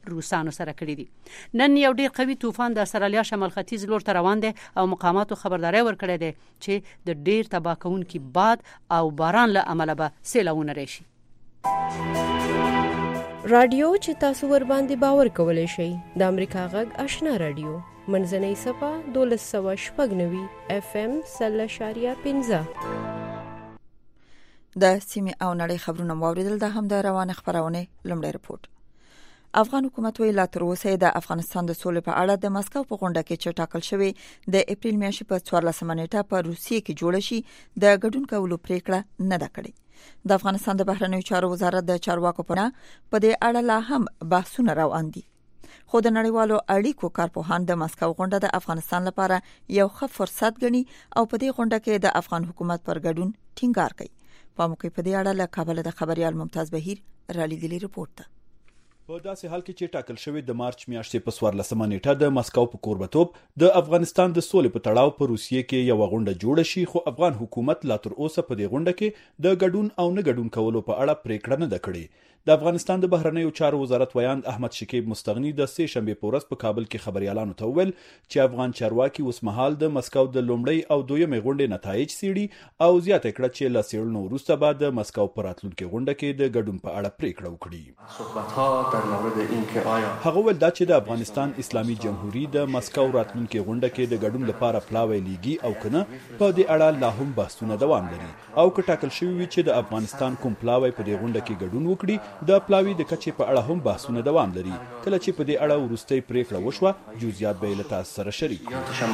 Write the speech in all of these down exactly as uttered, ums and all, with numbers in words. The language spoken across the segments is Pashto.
روسانو سره کړي دي. نن یو ډیر قوي طوفان د استرالیا شمال ختیځ لور ته روان دی او مقاماتو خبرداري ورکړې ده چې د ډیر تباه کوونکي باد او باران له امله به سیلابونه راشي. رادیو چې تاسو ور باندې باور کولای شئ د امریکا غږ آشنا رادیو منځنۍ صفه دولس سوه شپږ نوي اف ام سل اشاریه پنځه. د سیمې او نړۍ خبرونه واوریدل. د هم د روانه خبرونه لومړی رپورټ. افغان حکومت ویل لا تر اوسه د افغانستان د سولې په اړه د مسکو په غونډه کې چې ټاکل شوی د اپریل میاشتې په څوارلسمه نیټه په روسیې کې جوړ شي د ګډون کولو پریکړه نه ده کړې. د افغانستان د بهرنیو چارو وزارت د چارواکو په دې اړه لا هم بحثونه روان دي. خو د نړیوالو اړیکو کارپوهان د مسکو غونډه د افغانستان لپاره یو ښه فرصت ګڼي او په دې غونډه کې د افغان حکومت پر ګډون ټینګار کوي. په موقع په دې اړه له کابل د خبريال ممتاز بهیر رالیږلی رپورټ ده. په داسې حال کې چې ټاکل شوی د مارچ میاشتې په څوارلسمه نیټه د مسکو په کوربتوب د افغانستان د سولې په تړاو په روسیې کې یو غونډه جوړه شي، خو افغان حکومت لا تر اوسه په دې غونډه کې د ګډون او نه ګډون کولو په اړه پریکړه نه ده کړې. د افغانستان د بهرنیو چارو وزارت ویاند احمد شکیب مستغنی د سه شنبه په ورځ په کابل کې خبريالانو ته وویل چې افغان چارواکي اوس مهال د مسکو د لومړی او دویمې غونډې نتایج څېړي او زیاته کړه چې له څېړنو وروسته به د مسکو په راتلونکي غونډه کې د ګډون په اړه پریکړه وکړي. هغه ول دا چې د افغانستان اسلامي جمهوریت د مسکو راتلونکي غونډه کې د ګډون لپاره پلاوی لیږي او کنه په دې اړه لا هم بحثونه دوام لري او که ټاکل شوی وي چې د افغانستان کوم پلاوی په دې غونډه کې ګډون وکړي د پلاوی د کچې په اړه هم بحثونه دوام لري. کله چې په دې اړه ورستۍ پریکړه وشوه جزئیات به له تاسو سره شریک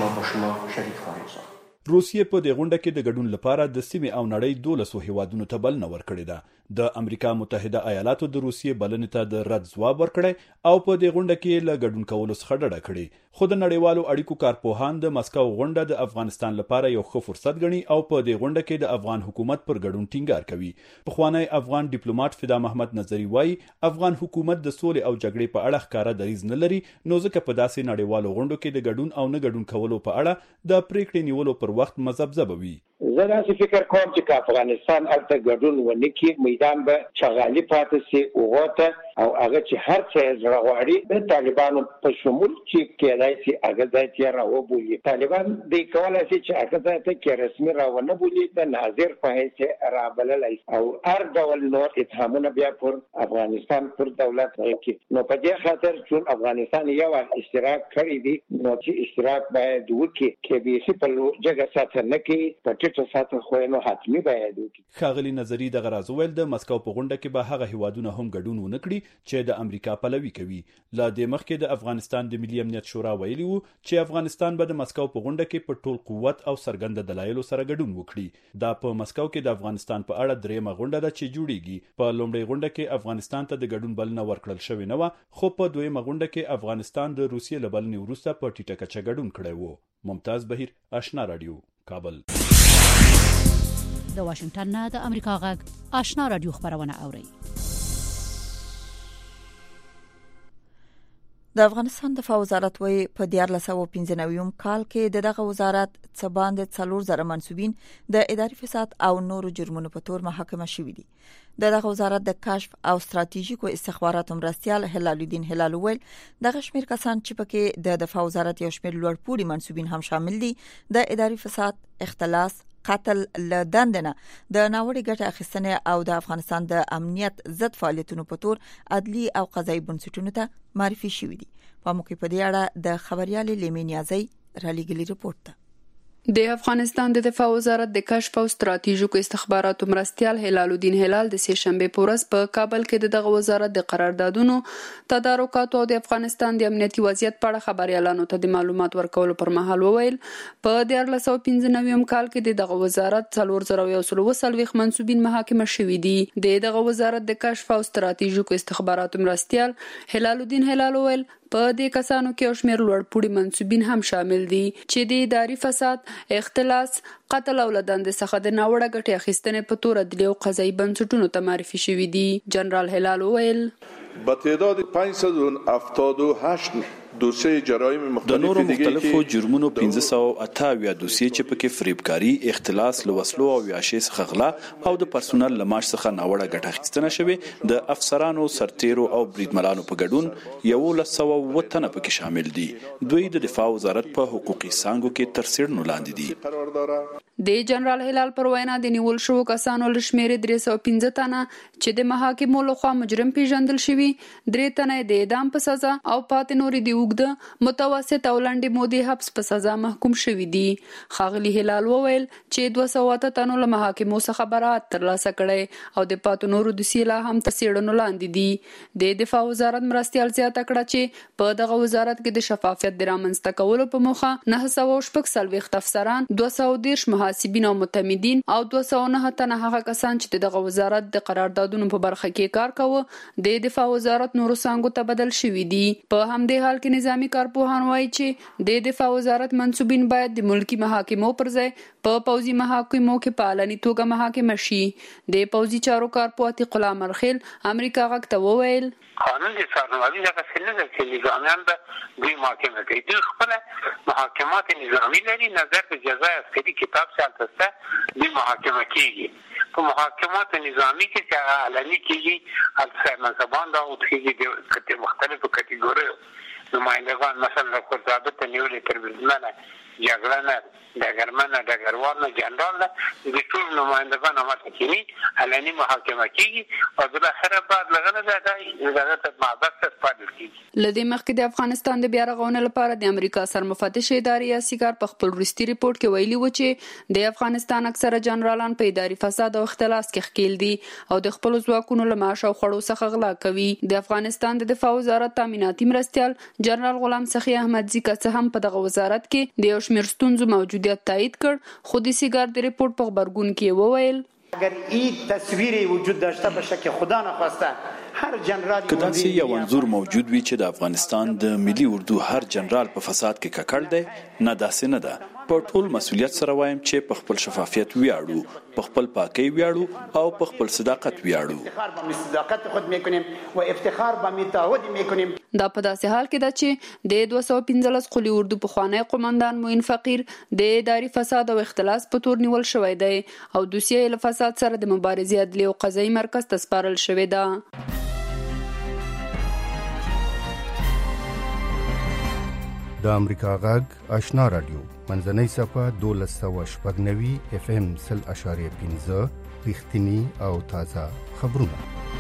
کړو. روسیې په دې غونډه کې د ګډون لپاره د سیمې او نړۍ دولسو هیوادونو ته بلنه ورکړې ده. د امریکا متحده ایالاتو د روسیې بلنې ته د رد ځواب ورکړی او په دې غونډه کې له ګډون کولو څخه ډډه کړې. خو د نړیوالو اړیکو کارپوهان د مسکو غونډه د افغانستان لپاره یو ښه فرصت ګڼي او په دې غونډه کې د افغان حکومت پر ګډون ټینګار کوي. پخوانی افغان ډیپلوماټ فدا محمد نظری وایي افغان حکومت د سولې او جګړې په اړه ښکارا دریځ نه لري، نو ځکه په داسې نړیوالو غونډو کې د ګډون او نه ګډون کولو په اړه د پریکړې نیولو پر وخت مزبذب وي. زه داسې فکر کوم چې افغانستان الته ګډون ونه کړي میدان به شغالي پاتې شي اوغوته او هغه چې هر څه زړه غواړي د طالبانو په شمول چې کېدای شي هغه ځای ته راوبولي. طالبان د کولای شي چې هغه ځای ته کې رسمي راونه بولي د ناظر په حیث رابللای او هر ډول نور اتهامونه بیا پر افغانستان پر دولت کوي. نو په دې خاطر چې افغانستان یو اشتراک کړی دی نو چې اشتراک باید وکړي کې به سي په جګه ساتنه نه کوي په ټیټه ساتنه خو نو حتمي باید وکړي. خاغلی نظری د غرازویل د مسکو په غونډه کې به هغه هیوادونه هم ګډون ونه کړي چې د امریکا پلوي کوي. لا د مخکې د افغانستان د ملي امنیت شورا ویلي وو چې افغانستان به د مسکو په غونډه کې په ټول قوت او سرګند دلایلو سره ګډون وکړي. دا په مسکو کې د افغانستان په اړه دریمه غونډه ده چې جوړیږي. په لومړۍ غونډه کې افغانستان ته د ګډون بلنه ورکړل شوې نه و، خو په دویمه غونډه کې افغانستان د روسیې له بلنې وروسته په ټیټه کچه ګډون کړی و. ممتاز بهیر، آشنا رادیو، کابل. د واشنگټن نه د امریکا غږ آشنا رادیو خبرونه اوري. د افغانستان دفاع وزارت وی په دیارلس سوه پنځه نوي کال کې د دغه وزارت څخه باندې څلور زره منسوبین د اداري فساد او نورو جرمونو په تور محاکمه شوي دي. د دغه وزارت د کشف او ستراتیژیکو استخباراتو مرستیال هلال الدین هلال ویل دغه شمیر کسان چې پکې د دفاع وزارت یو شمیر لوړ پوړي منسوبین هم شامل دي د اداري فساد، اختلاس، قتل لدندنه د ناوړي ګټه اخیستنې او د افغانستان د امنیت ضد فعالیتونو په تور عدلي او قضایي بنسټونو ته معرفي شوي دي. په موقع په دې اړه د خبريال لیمینیازي رالیږلی رپورټ ده. د افغانستان د دفاع وزارت د کشف او ستراتیژیکو استخباراتو مرستیال هلال الدین هلال د سه شنبه په ورځ په کابل کې دغه وزارت د قراردادونو تدارکات او د افغانستان د امنیتي وضعیت په اړه خبريالانو ته د معلومات ورکولو پر مهال وویل په دیارلس سوه پنځه نوي کال کې دغه وزارت څلور زره یو سل وسلويخ منسوبین محاکمه شوي دي. دغه وزارت د کشف او ستراتیژیکو استخباراتو مرستیال هلال الدین هلال وویل په دې کسانو کې او شمیر لوړ پوړي منسوبین هم شامل دي چې د اداري فساد، اختلاس، قتل او لدندې څخه د ناوړه ګټې اخیستنې په تور عدلي او قضایي بنسټونو ته معرفي شوي دي. جنرال هلال وویل با تعداد پانصد و هفتاد و هشت دوسیه جرایم مختلف د نورو مختلفو جرمونو پنځه سوه او اته اویا دوسیې چې پکې فریبکاری، اختلاس، لوسلو او یاشې څخه غلا او د پرسونل لماش څخه ناوړه ګټه اخیستنه شوې. د افسرانو، سرتیرو او بریدمنانو په ګډون یولس سوه اووه تنه پکې شامل دي. دوی د دفاع وزارت په حقوقي څانګو کې تر څیړنو لاندې دي. د جنرال هلال پر وینا د نیول شوو کسانو له شمیرې درې سوه پنځه تنه چې د محاکمو لخوا مجرم پیژندل شوي، درې تنه د اعدام په سزا او پاتې نورې د اوږده متوسط او لنډې مودې حبس په سزا محکوم شوي دي. ښاغلي هلال وویل چې دوه سوه اته تنو له محاکمو څخه براءت ترلاسه کړی او د پاتې نورو دوسیې لا هم تر څیړنو لاندې دي. د دفاع وزارت مرستیال زیاته کړه چې په دغه وزارت کې د شفافیت د رامنځته کولو په موخه نه سوه شپږ څلوېښت افسران، دوه سوه دېرش محاسبین او متمدین او دوه سوه نه تنه هغه کسان چې د دغه وزارت د قراردادونو په برخه کې کار کوي د دفاع وزارت نورو څانګو ته بدل شوي دي. په همدې حال کې نظامی کارپوهان وایي چې د دفاع وزارت منصوبین باید د ملکی محاکمو پر ځای په پوځي محاکمو کې په علني توګه محاکمه شي. د پوځي چارو کارپوه عتیق الله مرخیل امریکا غږ ته وویل قانون د سرنوردي دغه څه نه ده چې نظامیان به دوی محاکمه کوي. دوی خپل محاکمات نظامی لري، نظر به جزای عسکري کتاب سره تاسو دوی محاکمه کیږي. په محاکمات نظامی کې چې علني کیږي البته منصبان دا او کیږي د مختلفو کټګوریو نمایندگان، مثلا د ضابط نیولې تر بریدمنه، جګړه ډګرمنه، ډګروال، جنرال د ټول نمایندگان امات کیږي، علني محاکمه کیږي او د اخر بعد لغنه ده دغه ته معبد څخه پاتې کیږي. لدې مخکې د افغانستان د بیا رغونې لپاره د امریکا سرمفتش ادارې یاسیکار په خپل وروستي ریپورت کې ویلي و چې د افغانستان اکثره جنرالان په اداري فساد او اختلاس کې ښکیل دي او د خپل ځواکونو له معاش او خړو څخه غلا کوي. د افغانستان د دفاع وزارت تامیناتي مرستیال جنرال غلام سخی احمدزی که څه هم په دغه وزارت کې د یو شمېر ستونزو موجودیت تایید کړ، خو د سیګار د ریپورت په غبرګون کې وویل اگر این تصویری وجود داشته باشه که خدا نخواسته هر جنرال که داسې یو انځور موجود وي چې د افغانستان د ملي اردو هر جنرال په فساد کې ککړ دی، نه داسې نه ده. په ټول مسولیت سره وایم چې په خپل شفافیت ویاړو، په خپل پاکۍ ویاړو او په خپل صداقت ویاړو. صداقت خود میکنیم و افتخار به متعهد میکنیم. دا په داسې حال کې ده چې د دوه سوه پنځلس قلي اردو پخوانی قومندان معین فقیر د اداري فساد او اختلاس په تور نیول شوی دی او دوسیه له فساد سره د مبارزې عدلي او قضایي مرکز ته سپارل شوې ده. د امریکا غږ آشنا رادیو منځنۍ صفه دولس سوه شپږ نوي اف ام سل اشاریه پنځه رښتینی او تازه خبرونه.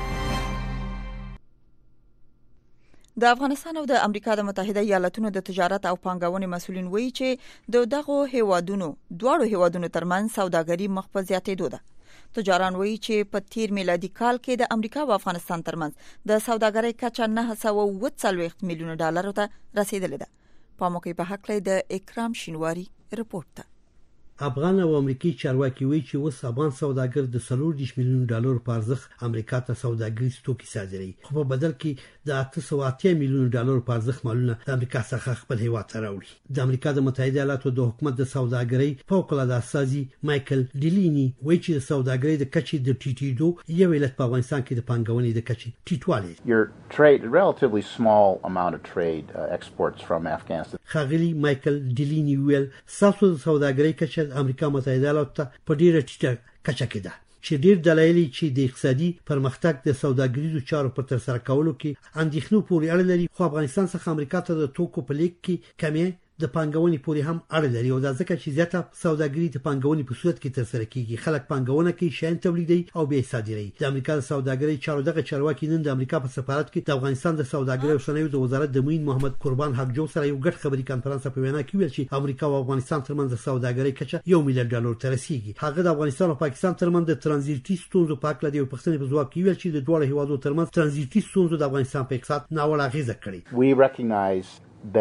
د افغانستان او د امریکا د متحده ایالاتونو د تجارت او پانګونې مسولین وایي چې د دغه هیوادونو دواړو هیوادونو ترمنځ سوداګري مخ په زیاتېدو ده. تجاران وایي چې په تیر میلادي کال کې د امریکا او افغانستان ترمنځ د سوداګرۍ کچه نه سوه اووه څلوېښت میلیونه ډالر ته رسیدلې ده. په موقع په حق له د اکرام شینواری رپورت ته افغان او امریکایي چارواکي وایي چې اوس افغان سوداګر د څلور دېرش میلیون ډالر په ارزښت امریکا ته سوداګریز توکي صادروي، خو په بدل کې د اته سوه اتیا میلیون ډالر په ارزښت مالونه د امریکا څخه خپل هیواد ته راوړي. د امریکا د متحده ایالاتو د حکومت د سوداګرۍ فوق العاده استازي مایکل ډیلینی وایي چې د سوداګرۍ د کچې د ټیټېدو یو علت په افغانستان کې د پانګونې د کچې ټیټوالی. Your trade, relatively small amount of trade uh, exports from Afghanistan. خاغلی مایکل ډیلینی ویل ساسو د سوداګرۍ کچه امریکا متحده ایالاتو په ډیره ټیټه کچه کې ده چې ډیر دلایل چې د اقتصادي پرمختګ د سوداګریزو چارو په تر سره کولو کې اندېښنو پورې اړه لري، خو افغانستان څخه امریکا ته د توکو په لیک کې کمی د پانګونې پورې هم اړه لري او دا ځکه چې زیاته سوداګري د پانګونې په صورت کې تر سره کیږي. خلک پانګونه کوي، شیان تولیدوي او بیا صادروي. د امریکا د سوداګرۍ چارو دغه چارواکي نن د امریکا په سفارت کې د افغانستان د سوداګرۍ او صنایعو د وزارت د معین محمد قربان حقجو سره یو ګډ خبري کانفرنس په وینا کې ویل چې امریکا او افغانستان ترمنځ د سوداګرۍ کچه یو میلیارډ ډالر ته رسیدي. هغه د افغانستان او پاکستان ترمنځ د ترانزیټي ستونزو په اړه د پښتنې په ځواب کې ویل چې د دوه هیوادو ترمنځ ترانزیټي ستونزو د افغانستان په اقتصاد ناوړه اغیزه کړې. We recognize that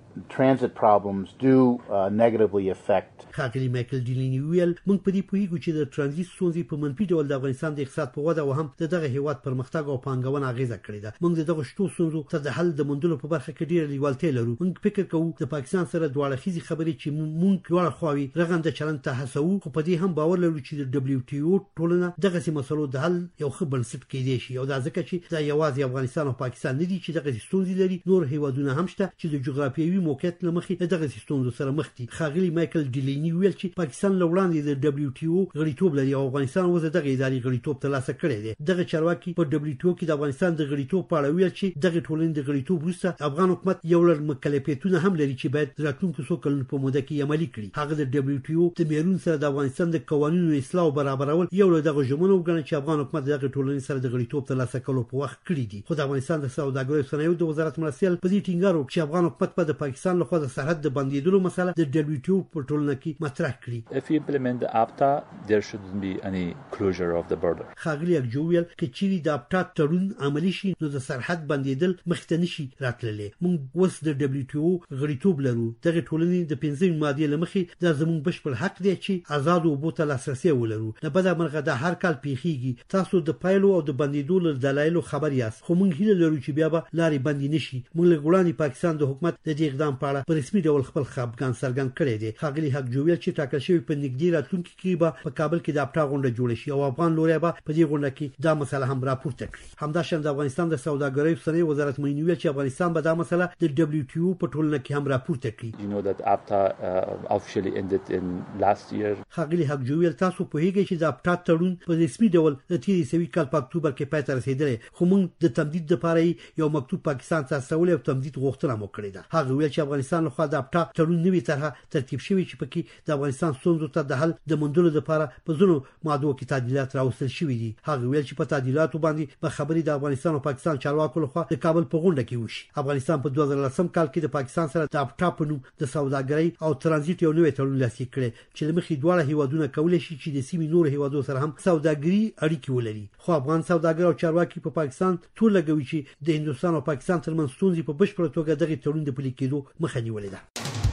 transit problems do uh, negatively affect. خاغلی مایکل ډیلینی ویل موږ په دې پوهیږو چې د ترانزیت ستونزې په منفي ډول د افغانستان د اقتصاد په وده او هم دغه هیواد پرمختګ او پانګونه اغیزه کړې ده. موږ دغه شتو ستونزو ته د حل د موندلو په برخه کې ډېر لیوالتیا لرو. موږ فکر کوو د پاکستان سره دواړه خيزي خبرې چې موږ دواړه خواوي رغنده چلند ته هڅو، خو په دې هم باور لرو چې د دبليو ټي او ټولنه دغه سیمه مسلو د حل یو ښه بنسټ کېدی شي او دا ځکه چې دا یوازې افغانستان او پاکستان نه دي چې دغه ستونزې لري، نور هیوادونه هم شته چې د جغرافیوي موقعیت لمخې دغه ستونزو سره مخ دي. خاغلی مایکل ډیلینی ویل چې پاکستان لوړاندې د دبليو ټي او غړیتوب لري او افغانستان وزه دغه اداري غړیتوب ترلاسه کړی دی. دغه چارواکي په دبليو ټي او کې د افغانستان د غړیتوب په اړه ویل چې دغه ټولنې د غړیتوب وروسته افغان حکومت یو لړ مکلفیتونه هم لري چې باید راتلونکو څو کلونو په موده کې عملي کړي. هغه د دبليو ټي او د میرون سره د افغانستان د قوانینو اصلاح او برابرول یو له دغه ژمنو وګڼي چې افغان حکومت دغه ټولنې سره د غړیتوب ترلاسه کولو په وخت کړی دي. خو د افغانستان د سوداګرۍ او صنایعو د وزارت مرستیال په دې ټینګار وکړ چې افغان حکومت په د پاکستان لخوا د سرحد د بندیدلو مسله د دبليو ټي او په ټولنه کې مطرح کړي. If you implement the A P T A, there shouldn't be any closure of the border. خاغلی اکجویل کې چیرې د A P T A تړون عملی شي نو د سرحد بندیدل مخته نشي راتللی. موږ اوس د دبليو ټي او غړیتوب لرو. دغه ټولنې د پنځمې مادې لمخې د زموږ بشپړ حق دی چې آزاد او بوته لاسرسي ولرو. نه بده مرغه د هر کال پیخیږي. تاسو د پایلو او د بندیدو له دلایلو خبر یاست، خو موږ هیله لرو چې بیا به لارې بندي نشي. موږ له وړاندې پاکستان د حکومت د دې اقدام په اړه په رسمي ډول خپل خپګان څرګند کړی دی. خاغلی حق جوړ چې ټاکل شوی په نږدې راتلونکي کې به په کابل کې د A P T A غونډه جوړه شي او افغان لوري به په دې غونډه کې دا مسله هم راپورته کړي. همداشان د افغانستان د سوداګرۍ او صنایعو وزارت مینی ویل چې افغانستان به دا مسله د دبليو ټي او په ټولنه کې هم راپورته کړي. You know that A P T A uh, officially ended in last year. خاغلی حق جوړ تاسو په هیګي چې د A P T A تړون په رسمي ډول د تیرې سوي کال په اکتوبر کې پای ته رسیدلی، خو موږ د تمدید لپاره یو مکتوب پاکستان ته استولې او تمدید غوښتنه مو کړې ده. هغه ویل چې افغانستان له خوا د A P T A تړون نوي طرحه ترتیب شوی چې پکې د افغانستان ستونزو ته د حل د موندلو لپاره په ځینو مادو کې تعدیلات راوستل شوي دي. هغه ویل چې په تعدیلاتو باندې به خبرې د افغانستان او پاکستان چارواکو لخوا د کابل په غونډه کې وشي. افغانستان په دوه زره لسم کال کې د پاکستان سره د A P T A په نوم د سوداګرۍ او ترانزیت یو نوی تړون لاسلیک کړی چې لمخې دواړه هیوادونه کولی شي چې د سیمې نور هیوادو سره هم سوداګري اړیکې ولري. خو افغان سوداګر او چارواکي په پاکستان ټول لګوي چې د هندستان او پاکستان ترمنځ ستونزې په بشپړه توګه دغه تړون د پلي کېدو مخه نیولې ده.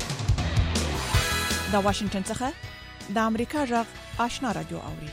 د واشنگټن څخه د امریکا غږ آشنا رادیو اوري.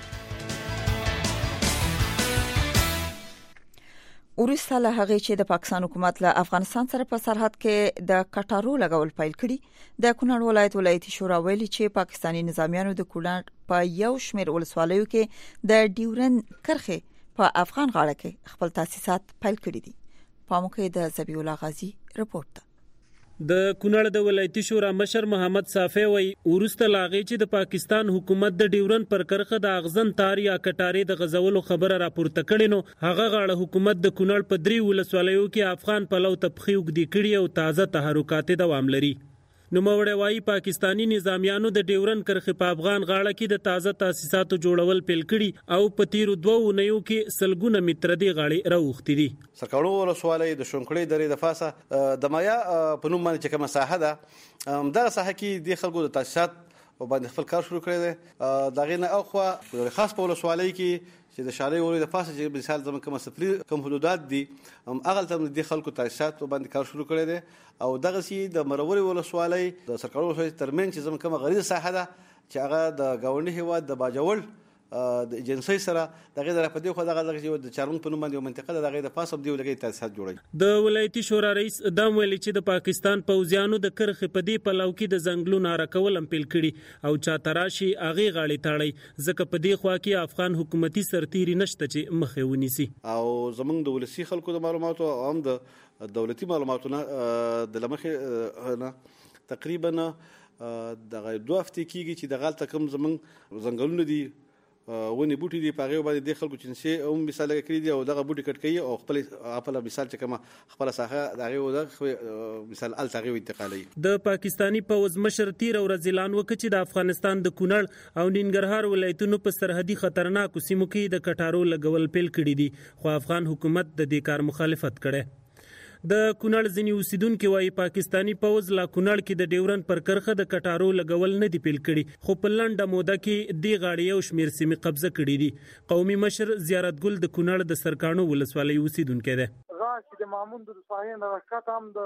ورسته له هغه چې د پاکستان حکومت له افغانستان سره په سرحد کې د کټارو لګول پیل کړي، د کونړ ولایت ولایتي شورا ویلي چې پاکستانی نظامیانو د کونړ په یو شمېر ولسوالیو کې د ډیورن کرخه په افغان غاړه کې خپل تاسیسات پیل کړي دي. پاموکه د زبی الله غازی رپورټ. د کونړ د ولایتي شورا مشر محمد صافی وی ورسته لاغي چې د پاکستان حکومت د ډیورن پر کرخه د اغزن تار یا کټارې د غزولو خبره راپورته کړي نو هغه غاړه حکومت د کونړ په درې ولسوالیو کې افغان پلو تبخي وګدي کړي او تازه تحرکات دوام لري. نو موړې وايي پاکستانی نظامیانو د ډیورن کرخه په افغان غاړه کې د تازه تاسیساتو جوړول پیل کړي او په تیرو دوو نیو کې سلګونه متر دی غاړي راوختي دي. سرکړو ولسوالۍ د شونکړې درې د فاسه د مایا په نوم باندې چې کومه ساحه ده دا ساحه کې د خلکو د تاسیسات او باندې خپل کار شروع کړی دی. دا غینه اوخه خاص په ولسوالۍ کې چې د شالې ولې د فاسه چې مثال زموږ کوم سفري کوم حدودات دي اغل تم د خلکو تاسیسات باندې کار شروع کړی دی او دغه سي د مروري ولسوالۍ د سرکړو ولسوالۍ ترمن چې زموږ کوم غریزه ساحه ده چې هغه د گاونډي هیواد د باجوړ د ایجنسی سره دغه د راپدې خو دغه د چارمن په نوم باندې منطقه دغه د فاسب دی ولګي تاسیسات جوړي. د ولایتي شورا رئیس دام ویلي چې د پاکستان پوځیانو د کرخې په دی پلو کې د زنګلونو راکول هم پیل کړي او چا تراشي اغه غاړي تاړي ځکه په دی خوا کې افغان حکومتي سرتيري نشته چې مخه ونیسي او زمونږ د ولسی خلکو د معلوماتو او هم د دولتي معلوماتونه د لمخه نه تقریبا دغه دوه هفته کېږي چې د غلطه کم زمونږ زنګلونه دي ونی بوټي دی پاغه باندې د خلکو چنسه او مثال کړی دی او دغه بوټي کټ کوي او خپل خپل مثال چې کومه خپل ساحه دغه او مثال ال تغي انتقالي. د پاکستانی پوز مشر تیر او رزلان وکړي د افغانستان د کونړ او ننګرهار ولایتونو په سرحدي خطرناک سیمو کې د کټارو لګول پیل کړي دي خو افغان حکومت د دې کار مخالفت کړي. د کونړ ځینی اوسیدونکو وايي پاکستانی پوز لا کونړ کې د ډیورن پر کرخه د کټارو لګول نه دی پیل کړي خو په لنډه موده کې دی غاړي او شمیر سیمې قبضه کړي دي. قومي مشر زیارت ګل د کونړ د سرکانو ولسوالۍ اوسیدونکو ده. راځي د مامون د صحیح نه راکټ هم د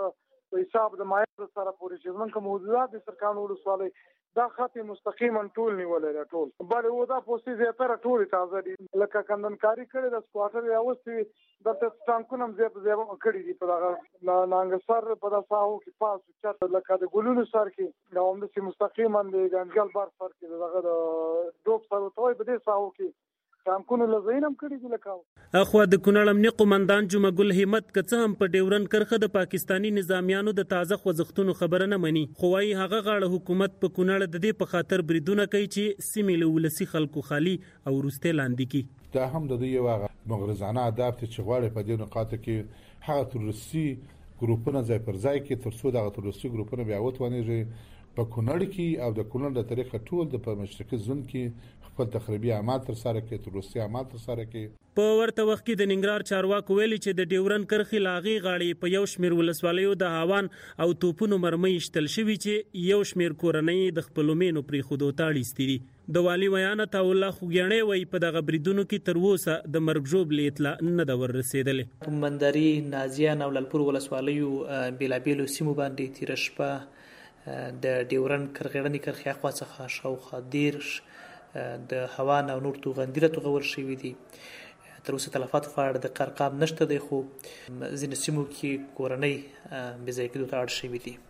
په حساب د مایع سره پورې چې موږ موجودات د سرکان ولسوالۍ دا خط مستقیما ټول نیولې ټول بل و دا پوسټي زیاتره ټول تازه دي لکه کندنکاری کړي د سکواټر یاوستي د ټانکونو زیات زیات کړي دي په دا نانګسر په دا ساحو کې پاس چې لکه د ګلونو سر کې نو هم د مستقیما د ګنجل بار سر کې دغه د ډوب سره توي په دې ساحو کې ټانکونو لزینم کړي دي لکه اخو د کونړ امنیه قومندان جمعه ګل همت کڅ هم په ډیورن کرخه د پاکستانی نظامیانو د تازه خوځښتونو خبره نه مني خو وايي هغه غاړه حکومت په کونړ د دې په خاطر بریدونه کوي چې سیمې له ولسی خلکو خالي او روسته لاندې کی دا هم د دوی یو مغرضانه اداب ته چغواړي په دې نقاطه کې هغه تروریستي ګروپونه ځای پر ځای کې ترڅو دغه تروریستي ګروپونه بیا وتوانیږي په کونړ کې او د کونړ د طریقه ټول د په مشرقي زون کې خپل تخریبي اعمال تر سره کې تروریستي اعمال تر سره کې په ورته وخت کې د ننګرهار چارواکو ویلي چې د ډیورن کرخي لاغي غاړي په یو شمیر ولسوالیو د هاوان او توپونو مرمۍ شتل شوی چې یو شمیر کورنۍ د خپل مینو پری خودو تاړي ستري د والی ویان ته الله خوګیانې وای په دغه بریدونو کې تر اوسه د مرګ جوړ لیتلا نه د ور رسیدلې په مندري نازیان او لالپور ولسوالیو بیلابیلو سیمو باندې تیرشپه د ډیورن کرغړنی کرخي خوا څخه شاوخوا دیرش د هوان او نور توغندره توغور شوی دي تر اوسه تلفات فار د قرقام نشته دی خو ځینې سیمو کې کورنۍ به ځای کېدو ته اړ شوی دي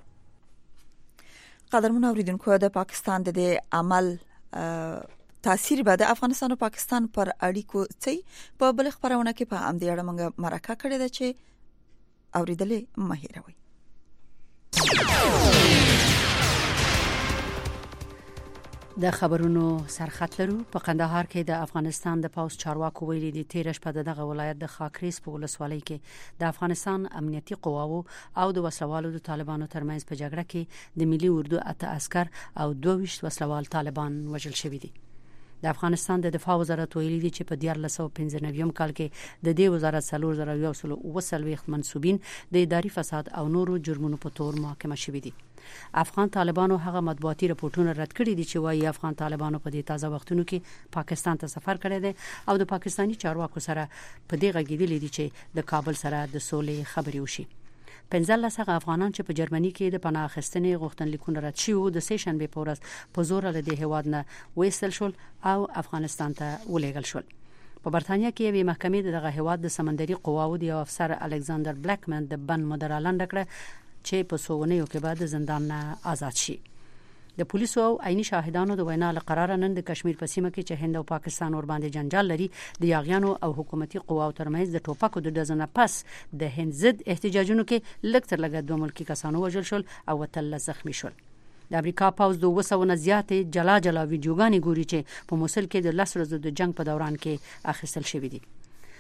قدرمن اوریدونکو د پاکستان د عمل تاثیر به د افغانستان او پاکستان پر اړیکو څه په بل خبرونه کې په ام دي اړه موږ مرکه کړې ده چې اوریدلې مهیروي د خبرونو سرخط لرو په قندهار کې د افغانستان د پاوس چارواکو ویلي دي تیرش په دغه ولایت د خاکریز په ولسوالۍ کې د افغانستان امنیتي قواو او د وسلوالو د طالبانو ترمنځ په جګړه کې د ملي اردو اته عسكر او دوه ویشت وسلوال طالبان وژل شوي دي د افغانستان د دفاع وزارت ویلي دي چې په دیار لسو پنځه نویم کال کې د دې وزارت څلور زره یو سل وسلويخ منسوبین د اداري فساد او نورو جرمونو په تور محاکمه شوي دي افغان طالبانو هغه مطبوعاتي راپورټونه رد کړي دي چې وايي افغان طالبانو په دې تازه وختونو کې پاکستان ته سفر کړی دی او د پاکستانی چارواکو سره په دې غږیدلې دي چې د کابل سره د سولې خبرې وشي پنځل لسغه افغانان چې په جرمني کې د پناه اخیستنې غوښتنلیکونه رد شوي د سه شنبه په ورځ په زور له دې هواد نه وېستل شول او افغانستان ته ولېږل شول په برتانیا کې یوه محکمې دغه هواد د سمندري قواو د افسر الکساندر بلیکمن د بن مدرالند کړه چې په سوونیو کې بعد زندان نه آزاد شي د پولیسو او عیني شاهدانو د وینا لقرار نن د کشمیر په سیمه کې چې هند او پاکستان ور باندې جنجال لري د یاغیانو او حکومتي قواو ترمنځ د ټوپکو د ډزنه پس د هند ضد احتجاجونو کې لږ تر لږه دوه ملکی کسانو وژل شول او تل زخمی شول د امریکا پاوز د وسونه زیاتې جلا جلا ویډیوګانې ګوري چې په موصل کې د لس ورځو د جنگ په دوران کې اخیستل شوې دي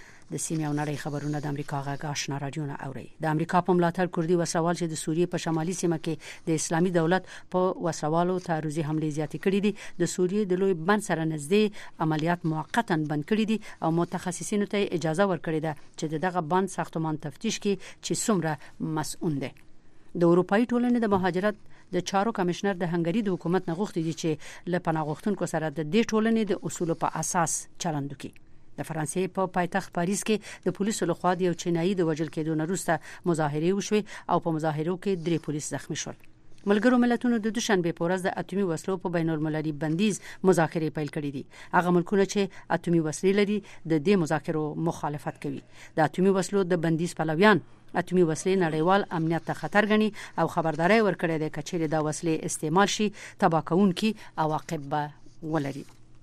د سیمې او نړۍ خبرونه د امریکا غږ آشنا رادیو نه اوري د امریکا په ملاتړ کردي وسوال چې د سوریې په شمالي سیمه کې د اسلامي دولت په وسوالو تعرضي حمله زیاتې کړې دي د سوریې د لوی بند سره نږدې عملیات موقتا بند کړي دي او متخصصینو ته اجازه ورکړې ده چې دغه بند ساختمان تفتیش کړي چې څومره مسؤل دي د اروپאי ټولنې د مهاجرت د چارو کمشنر د هنګری د حکومت نه غوښتي دي چې له پناه غوښتونکو سره د دې ټولنې د اصولو په اساس چلند وکړي د فرانسې په پایتخت پاریس کې د پولیسو لخوا د یو چینایي د وژل کېدو نه وروسته مظاهره وشوه او په مظاهرو کې درې پولیس زخمی شول ملګرو ملتونو د دوشنبه په ورځ د اټومي وسلو په بین المللي بندیز مذاکرې پیل کړې دي هغه ملکونه چې اټومي وسلې لري د دې مذاکرو مخالفت کوي د اټومي وسلو د بندیز پلویان اټومي وسلې نړیوال امنیت ته خطر ګڼي او خبرداري ورکړي ده چې دا وسلې استعمال شي تباه کوونکي عواقب به ولري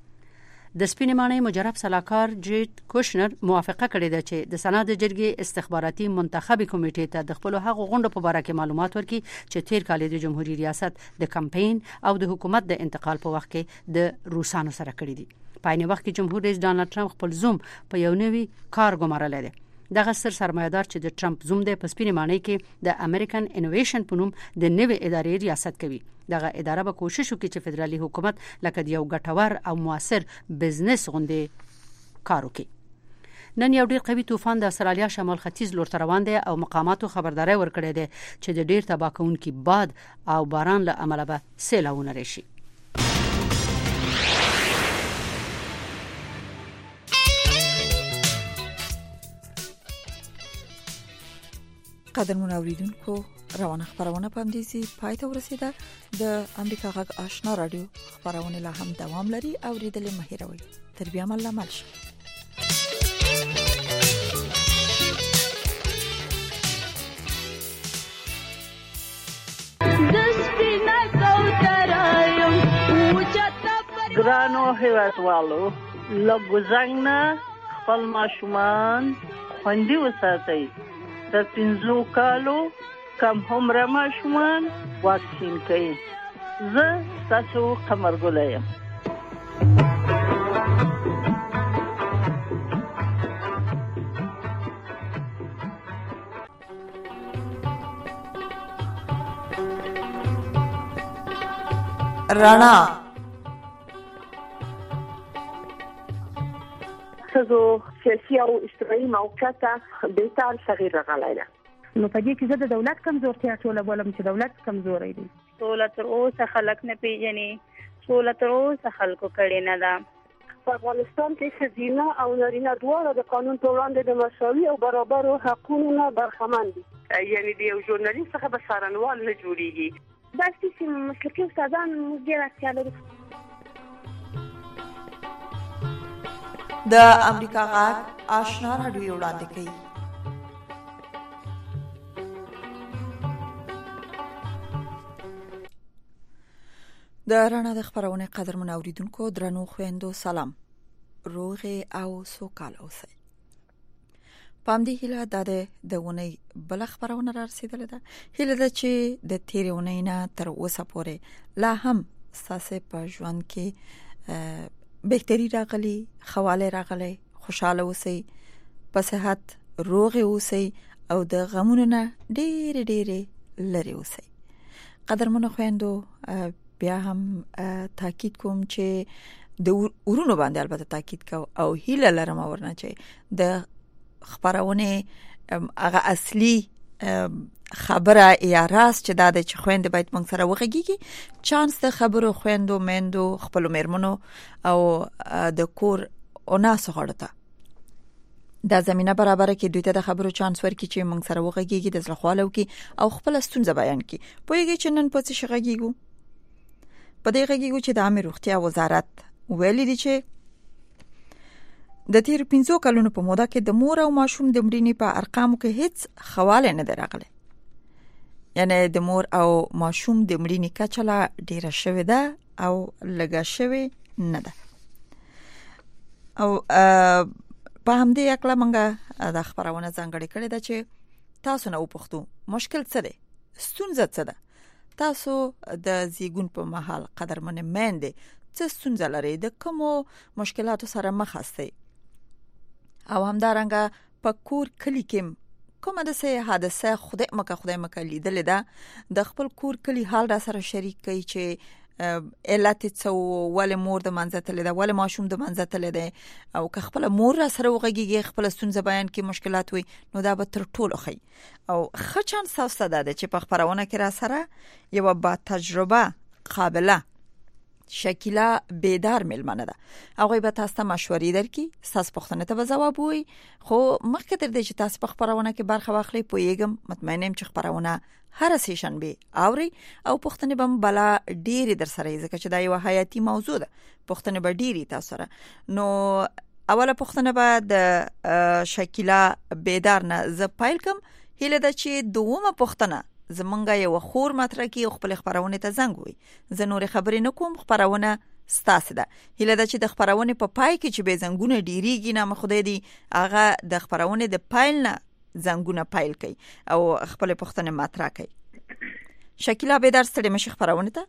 د سپینمانه مجرب سلاکار جیټ کوشنر موافقه کړې ده چې د سنا د جرګې استخباراتي منتخبي کمیټې ته د خپل هغه غونډه په اړه کې معلومات ورکړي چې تیر کال د جمهوریت ریاست د کمپاین او د حکومت د انتقال په وخت کې د روسانو سره کړې دي په عین وخت کې جمهور رئیس ډانلډ ټرمپ خپل زوم په یو نوي کار ګمارل دي دغه سر سرمایدار چې د ټرمپ زوم د پسپینمانه کې د امریکن انوویشن په نوم د نوې ادارې ریاست کوي دغه اداره به کوشش وکړي چې فدرالي حکومت لکه د یو ګټور او موثر بزنس غونډې کار وکړي نن یو ډیر قوي طوفان د استرالیا شمال ختیځ لور روان دی او مقاماتو خبرداري ورکړې ده چې د ډیر تباہ کوونکي باد او باران له امله به سیلاونه راشي قدرمن اوریدونکو روانه خبرونه په اندیزي پای ته ورسیده. د امریکا غږ آشنا رادیو خبرونه لا هم دوام لري. اوریدل مهیروي تر بیا مل عمل شي. ګرانو هیوادوالو، لږ نه خپل ماشومان خوندي وساتئ. د پنځو کالو کم عمره ماشومان واکسین کړئ. زه ستاسو قمرګله یم. رڼا ښځو سیاسي او اجتماعي موقعیت بهتر تغییر راغلی ده. نو په دې کې زه د دولت کمزورتیا ټوله بولم چې دولت کمزوری دی. سوله تر اوسه خلک نه پیژني، سوله تر اوسه خلکو کړې نه ده. په افغانستان کې ښځینه او نارینه دواړه د قانون په وړاندې د مساوي او برابرو حقونو نه برخمن دي. یعنې د یو ژورنالیست څخه به څارنوال نه جوړېږي. داسې چې مسلکي استادان موږ ډېر اړتیا لرو. د امریکا غږ آشنا رادیو وړاندې کوي. د رڼا د خبرونه قدرمن اوریدونکو درنو خويندو سلام. روغه او سوکاله اوسئ. پام دی هیله د دونی بل خبرونه را رسیدله ده. هیله ده چې د تیرونی نه تر اوسه پورې لا هم ساسه په ژوند کې بهتري راغلي، خواله راغلي، خوشاله اوسئ، په صحت روغ اوسئ او د غمونو نه ډېر ډېر لري اوسئ. قدرمن خويندو بیا هم تاکید کوم چې د ورونو باندې البته تاکید کوم او هیله لرم ورنه چې د خبرونه هغه اصلي خبره یا راز چې دا د چې خويند باید موږ سره وغږیږي. چانس د خبرو خويندو مندو خپل مېرمنو او د کور اوناس غړته دا زمينه برابر کې دوی ته د خبرو چانس ورکړي چې موږ سره وغږیږي، د زلخوالو کې او خپل ستونزه بیان کړي. پوهیږي چې نن په څه شغږیږو. په دې غږیږو چې د عامه روغتیا وزارت ویلي دی چې د تیر پنځو کلونو په موده کې د مور او ماشوم د مړینې په ارقامو کې هیڅ خواله نه درغله. یعنی د مور او ماشوم د مړینې کچه لا ډیره شوې ده او لږه شوې نه ده. او په همدې اکلا منګه د خبرونه ځانګړې کړې ده چې تاسو نه وپوښتو مشکل څه دی، ستونزه څه ده. تاسو د زیګون په محل قدرمن مند څه ستونزه لري، د کومو مشکلاتو سره مخ یاستئ او همدارنګه په کور کلی کې کومه د سه حادثه خدای مکه خدای مکه لیدل ده، د خپل کور کلی حال را سره شریک کوي چې علت څه ول مور د منځته لیدا ول ماشوم د منځته لیدا او که خپل مور را سره وغږیږي خپل ستونزه بیان کې مشکلات وي نو دا به تر ټولو خي او خچان ساوسته ده چې په خبرونه کې را سره یو با تجربه قابله شکیلا بیدار ملمنه ده. هغه به تاسو ته مشورې درکې، تاسو پوښتنه ته جواب وي. خو مخکې تر دې چې تاسو په خبرونه کې برخه واخلئ پوهیږم مطمئنم چې خبرونه هر سیشن به اوري او پوښتنه به بلا ډېری در سره ځکه چې دا یو حیاتي موضوع ده. پوښتنه به ډېری تاسو سره. نو اوله پوښتنه به د شکیلا بیدار نه ز پایل کوم. هله د چې دومره پوښتنه زمونږه یو خور مطرح کی خپل خبرونه ته زنګ وي. زه نور خبرې نه کوم، خبرونه ستاسو ده. هله د چې د خبرونه په پای کې چې به زنګونه ډیریږي نه مخدای دي هغه د خبرونه د پایل نه زنګونه پایل کوي او خپل پوښتنه مطرح کوي. شکیلا بیدار ستړي مشه خبرونه ته.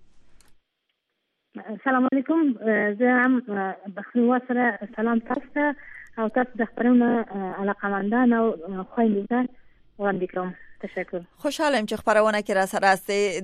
السلام علیکم. زه هم بخنوا سره سلام تاسو ته او تاسو د خبرونه علاقمندان او خويندو وړاندې کوم. تشکر. خوشحالم چې خبرونه کې را سره است.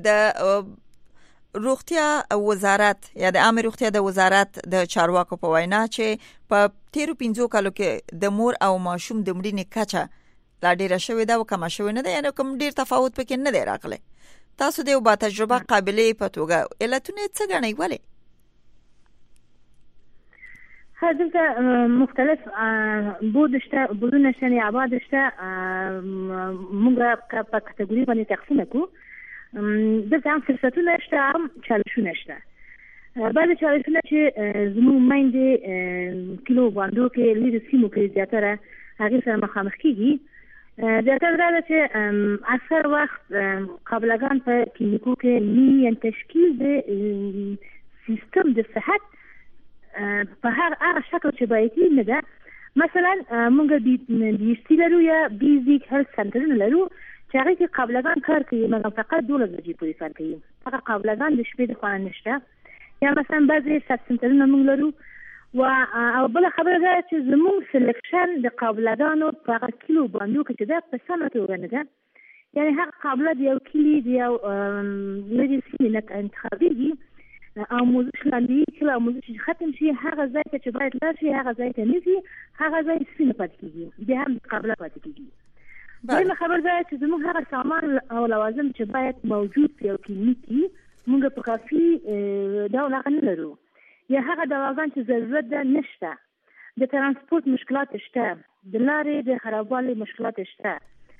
د روغتیا وزارت یا د عامه روغتیا د وزارت د چارواکو په وینا چې په تیرو پنځو کالو کې د مور او ماشوم د مړینې کچه لا ډیره شوې ده او کم شوې نه ده، یعنی کوم ډیر تفاوت پکې نه دی راغلی. تاسو د یو با تجربه قابلیت په توګه علتونه څه غنئ ولې؟ دلته مختلف بود شته، بودونه شته، آباد شته، موږ په کټګوري باندې تقسیم کوو. دلته هم فرصتونه شته، هم چالشونه شته. بعضې چالشونه چې زموږ میندې کلو باندو کې لرې سیمو کې زیاتره هغې سره مخامخ کېږي. زیاتره دا ده چې اکثر وخت قابلګان په کلینیکو کې نه، یعنې تشکیل د سیستم د صحت په هر هغه شکل چې باید نه ده. مثلا موږ بي اس ټي لرو یا بیزیک هیلث سنټرونه لرو چې هغې کې قابلګان کار کوي، مګر فقط دولس بجې پورې کار کوي. هغه قابلګان د شپې د خوا نشته. یا مثلا بعضې سب سنټرونه موږ لرو. و او بله خبره ده چې زموږ سلیکشن د قابلګانو په هغه کلو باندو کې چې ده په سمه توګه نه ده. یعنې هغه قابله د یو کلي د یو لرې سیمې نه انتخابېږي. آموزش لاندې کله آموزش ختم شي، هغه ځای ته چې باید لاړ شي هغه ځای ته نه ځي، هغه ځای سپینه پاتې کېږي، بیا هم قابله پاتې کېږي. دویمه خبره ده چې زموږ هغه سامان او لوازم چې باید موجود په یو کلینیک وي موږ په کافي ډول هغه نه لرو، یا هغه دواګان چې ضرورت ده نشته. د ترانسپورت مشکلات شته، د لارې د خرابوالي مشکلات شته.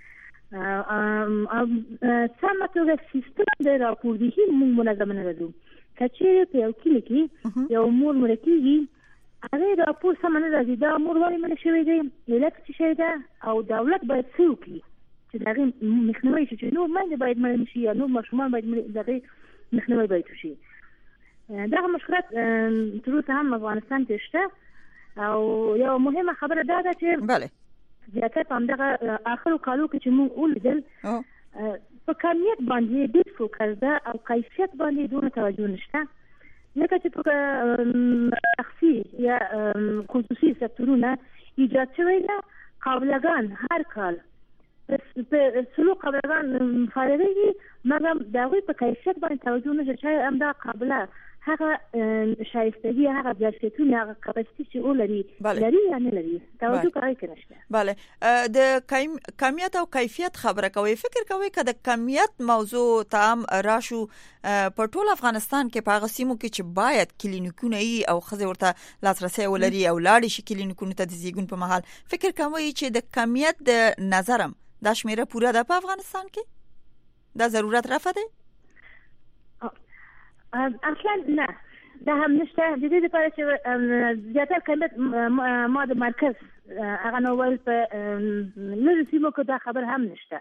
سمه توګه سیستم د راپوردهي موږ منظم نه لرو. که چیرې په یو کلي کې یو مور مړه کېږي، هغې راپور سمه نه راځي، دا مور ولې مړه شوې دی، علت څه شی ده، او دولت باید څه وکړي چې د هغې مخنیوی شي، چې نور میندې باید مړه نه شي یا نور ماشومان باید د هغې مخنیوی باید وشي. دغه مشکلات تر اوسه هم افغانستان کې شته. او یو مهمه خبره دا ده چې زیاتره په همدغه آخرو کالو کې چې موږ ولیدل په کمیت باندې ډېر فوکس ده او کیفیت باندې دونه توجه نشته. لکه چې په شخصي یا خصوصي سکتورونه ایجاد شوی ده، قابلګان هر کال په سلو قابلګان فارغېږي، مګر د هغوی په کیفیت باندې توجه نشته چې همدا قابله هغه شایستگی، هغه ظرفیتونه، هغه کپاسیتی چې ولري لري یا نه لري، توجه کوي که نشته. بله، د کمیت او کیفیت خبره کوي. فکر کوي که د کمیت موضوع ته هم راشو په ټول افغانستان کې په هغه سیمو کې چې باید کلینیکونه وي او ښځې ورته لاسرسی ولري او لاړې شي کلینیکونو ته د زیږون په مهال، فکر کوي چې د کمیت د نظرم دا شمیره پوره ده په افغانستان کې؟ دا ضرورت رفع دی؟ اصلا نه، دا هم نشته. د دې لپاره چې زیاتره کمیت ما د مرکز هغه نو ویل په لږو سیمو کې دا خبر هم نشته.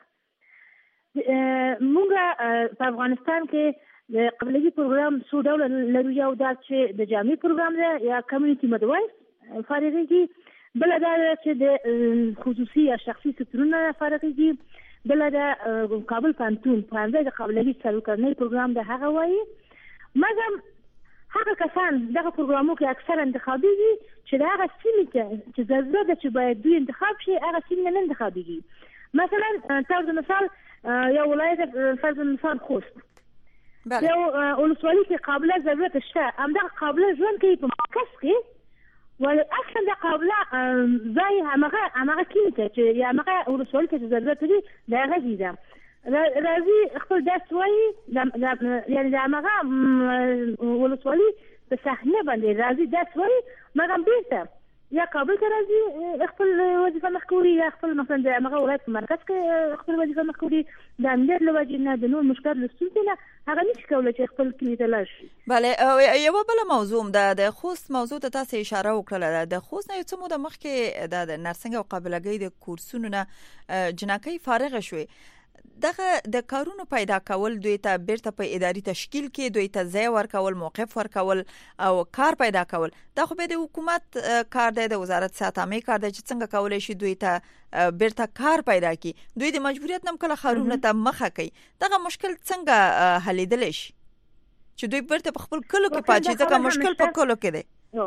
موږ په افغانستان کې د قبلګي پروګرام څو ډوله لرو. یو دا چې د جامع پروګرام دی یا کمیونټي مدوایس فارغېږي، بله دا چې د خصوصي یا شخصي سکتورونه فارغېږي، بله د کابل پوهنتون پوهنځی د قبلګي څلور کلنی پروګرام د هغه وایي. مګر هغه کسان دغه پروګرامو کې اکثر انتخابېږي چې د هغه سیمې ته چې ضرورت ده چې باید دوی انتخاب شي، هغه سیمې نه انتخابېږي. مثلا طرز مثال یو ولایت فرض مثال خوست، یو ولسوالي کې قابله ضرورت شته، همدغه قابله ژوند کوي په مرکز کې، ولې اصلا د قابله ځای همغه همغه کلي ته چې یا همغه ولسوالي ته چې ضرورت لري د هغه ځای ده. راځي خپل درس وایي، یعنې د همغه ولسوالي په صحنه باندې راځي درس وایي، مګر بېرته یا کابل ته راځي خپل وظیفه مخ کوي، یا خپل مثلا د همغه ولایت په مرکز کې خپل وظیفه مخ کوي. د امنیت له وجې نه، د نور مشکلات له ستونزې نه، هغه نشي کولی چې خپل کلي ته لاړ شي. بله، یوه بله موضوع ده، د خوست موضوع ته تاسې اشاره وکړله. د خوست نه یو څه موده مخکې د نرسنګ او قابلګۍ د کورسونو نه جنکۍ فارغه شوې. دغه د کارونو پیدا کول، دوی ته بیرته په اداري تشکیل کې دوی ته ځای ورکول، موقف ورکول او کار پیدا کول، دا خو به د حکومت کار دی، د وزارت صحت عامه کار دی چې څنګه کولی شي دوی ته بیرته کار پیدا کړي. دوی د مجبوریت نه کله ښارونو ته مخه کوي. دغه مشکل څنګه حلیدلی شي چې دوی بیرته په خپل کلو کې پاتې شي؟ ځکه مشکل په کلو کې دی.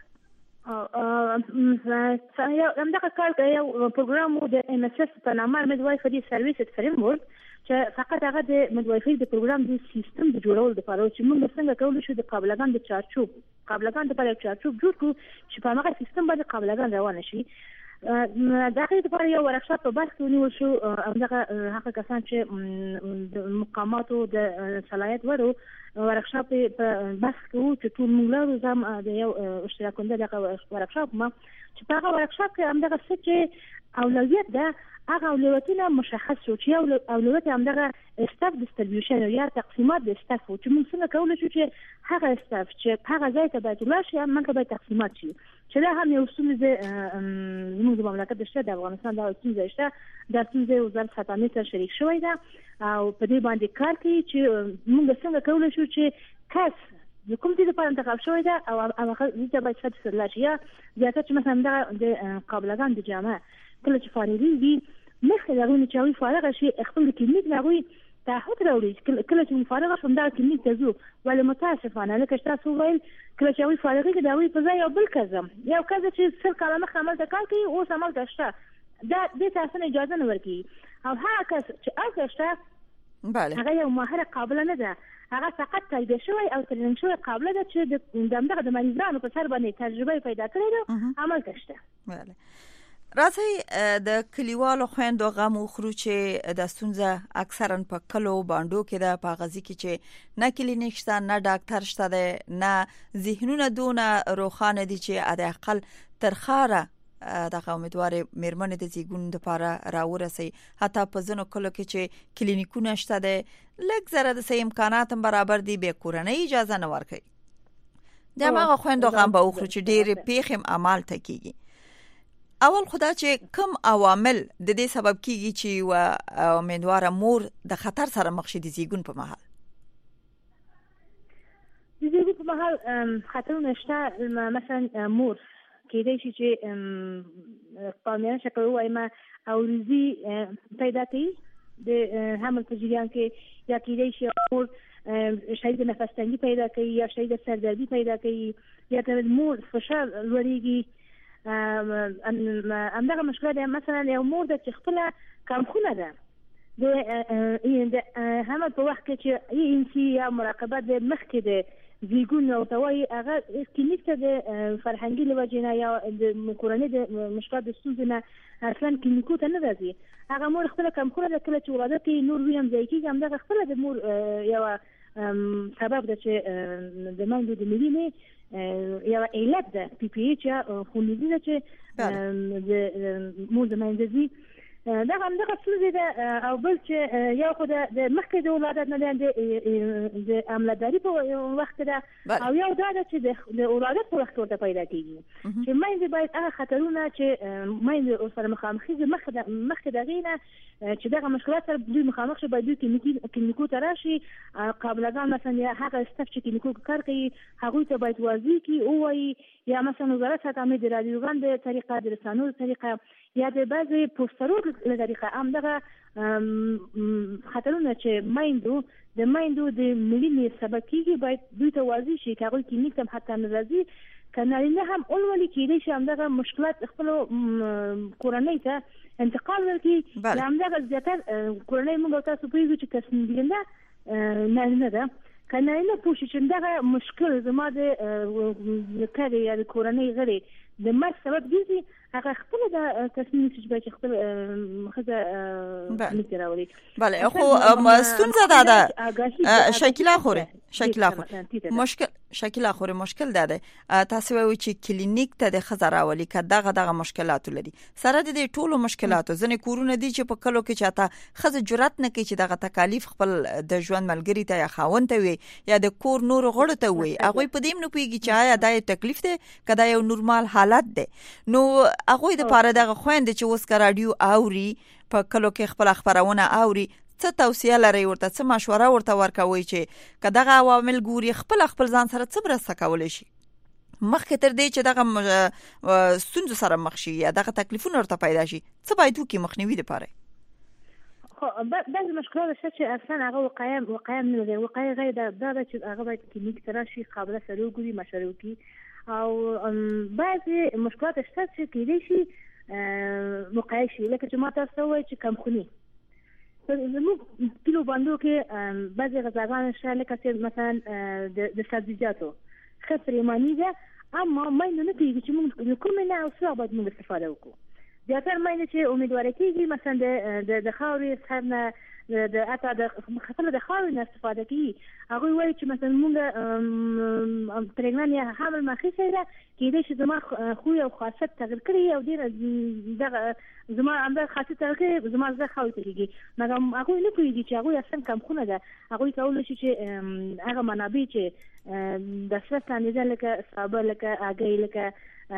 همدغه کار یو پروګرام و د ام اس اس په نامه میډوایفري سرویسز فریم ورک، چې فقط هغه د میډوایفري د پروګرام د سیستم د جوړولو لپاره چې موږ څنګه کولی شو د قابلګان د چارچوب قابلګان لپاره یو چارچوب جوړ کړو چې په هغه سیستم باندې قابلګان روان شي. دغه لپاره یو ورکشاپ په بحث ونیول شو. همدغه هغه کسان چې د مقاماتو د صلاحیت ورو ورکشاپ په بحث کوو چې ټول موږ لرو زم د یو اشتراک کنده دغه ورکشاپ ما چې په هغه ورکشاپ کې همدغه څه چې اولویت ده هغه اولویتونه مشخص شو چې اولویت همدغه استاف ډیستریبیوشن یا تقسیمات د استاف چې موږ څنګه کولای شو چې هغه استاف چې هغه ځای ته باید ولاړ شي موږ باید تقسیمات شي چې دا هم یو څه زموږ د مملکت شته د افغانستان د څه شته د څه وزارت خدمات سره شریک شوی ده او په دې باندې کار کوي چې موږ څنګه کولای شو چې کس د کوم څه په انتخاب شوی ده او هغه دې باید څه څه لاشي یا ځکه چې مثلا د قابلګان د جامعه کله چې فارغي مخکې دغه چې وی فارغ شي خپل کلینیک لغوي تعهد راوړي کله چې فارغ شوم دا کلینیک ته ځو ولې متاسفانه لکه تاسو ویل کله چې وی فارغي کې دا وی په ځای او بل کزم یو کزه چې سر کلمه عمل ته کار کوي او عمل تشته دا د تاسو اجازه نه ورکي او هغه کس چې اصله بله هغه یو ماهر قابل نه ده هغه فقط تایید شوی او ترلنګ شوی قابل ده چې دغه د مریضانو په سر باندې تجربه پیدا کړي عمل تشته. بله راځي د کلیوالو خويندو غم خورو چې د ستونزه اکثرا په کلو باندې کې د پاغزي کې چې نه کلینیک شته نه ډاکټر شته ده نه ذهنونه دونه روخانه دي چې د اقل ترخاره دغه امیدوار میرمن د زیګون د لپاره راورسي حتی په ځنو کلو کې چې کلینیکونه شته ده لږ زره د سې امکانات برابر دي به کورنۍ اجازه نه ورکړي د هغه خويندو غم به خورو چې ډېر پیخم عمل تکيږي. اول خدا چې کم عوامل د دې سبب کیږي چې و امیدوار مور د خطر سره مخ شي د زیګون په مهال د زیګون په مهال خطرونه شته مثلا مور کېدای شي چې پامیر شکل وایم او ریزي پیدا کوي د حمل په جریان کې یا کېدای شي مور شاید نفس تنګي پیدا کوي یا شاید سردردي پیدا کوي یا د مور فشار لوړیږي. همدغه مشکله ده مثلا یو مور د خپل کمخونه ده د هم په وخت کې چې انسي یا مراقبه د مخکې د زیګون او توي هغه کلینیک ته د فرهنګي لوجنه یا د کورنۍ د مشکلات د ستونزې نه اصلا کلینیکو ته نه راځي هغه مور خپل کمخونه ده کله چې ولاده کې نور ویم ځای کې همدغه خپل د مور یو سبب ده چې د منځ د ملي یا علت ده پی پی ایچ یا خونیزی ده چې د مور د منځي دا هم دغه څه ده او بل چې یو خو د مخکې د ولادت نه د عملداري په وخت ده او یو دا ده چې د ولادت په وخت ورته پیدا کیږي چې مېندې باید هغه خطرونه چې مېندې سره مخامخ دي مخکې دغه نه چې دغه مشکلات سره دوی مخامخ شي باید دوی کلینیکو ته راشي قابلګان مثلا هغه استاف چې کلینیکو کار کوي هغوی ته باید واضح کی او وایي یا مثلا وزارت خدمات د رادیوګان د طریقه د رسانو طریقه یا د بعضي پوسټرو له طریقه هم دغه خطرونه چې مایندو د مایندو د ملي سبب کیږي باید دوی ته واضح شي چې هغه کلینیک ته حتی ناراضي کنه نه هم اولولي کېدای شي هم دغه مشکلات خپل کورنۍ ته انتقال ورکړي هم دغه زیاتره کورنۍ موږ تاسو په یوه چې تصمیم دیګنده نه نه ده کنه نه پوښتنه چې دغه مشکل زما د کړي یا د کورنۍ غړي د مرګ سبب دي هغه خپل د تصمیم چې به خپل خزه نتراوري. بله خو ستونزه ده شکل خوره شکل خوره مشکل شکل خوره مشکل ده تاسو وایي چې کلینیک ته د خزه راولي که دغه دغه مشکلات لري سره د ټولو مشکلاتو ځنې کورونه دي چې په کلو کې چاته خزه جرأت نه کوي چې دغه تکالیف خپل د ژوند ملګری ته یا خاوند ته وي یا د کور نور غړو ته وي هغه په دې نه پیږي چې آیا دا تکلیف ده کدا یو نورمال حالت ده نو هغه د پاره دغه خويند چې اوس کا رادیو اوري په کلو کې خپل خبرونه اوري څه توصيه لري ورته څه مشوره ورته ورکوي چې کداغه عوامل ګوري خپل خپل ځان سره څه برسه کولای شي مخکې تر دې چې دغه ستونزو سره مخ شي یا دغه تکلیفونه ورته پیدا شي څه باید وکړي مخنیوي لپاره خو بعض مشکلات شته چې اصلا هغه وقایع وقایع نه لري وقایع غیر دا دا چې هغه باید کلینیک ته راشي قابل سره وګوري مشوره وکړي او بعضی مشکلات شته چې کېدای شي وقایع شي لکه چې ما تاسو وایي چې کم خوني زموږ کلو باندې کې بعضی غذاګان شته لکه مثلا د سبزیجاتو خفر یمانی ده اما ما نه پیږي چې موږ کوم نه او څه باید موږ استفاده وکړو زیاتره مې چې امیدواره کیږي مثلا د د خاورې څخه د اته د خپل د خاورې نه استفاده کوي هغه وایي چې مثلا موږ پرېګنان یا حمل مخې سره کېدای شي زما خو یو خاصیت تغیر کړي او ډېر دغه زما همدا خاصیت تغیر کړي زما زړه خاورې ته کېږي مګر هغوی نه پوهېږي چې هغوی اصلا کمخونه ده هغوی کولی شي چې هغه منابع چې د سره ستانېده لکه سابه لکه هګۍ لکه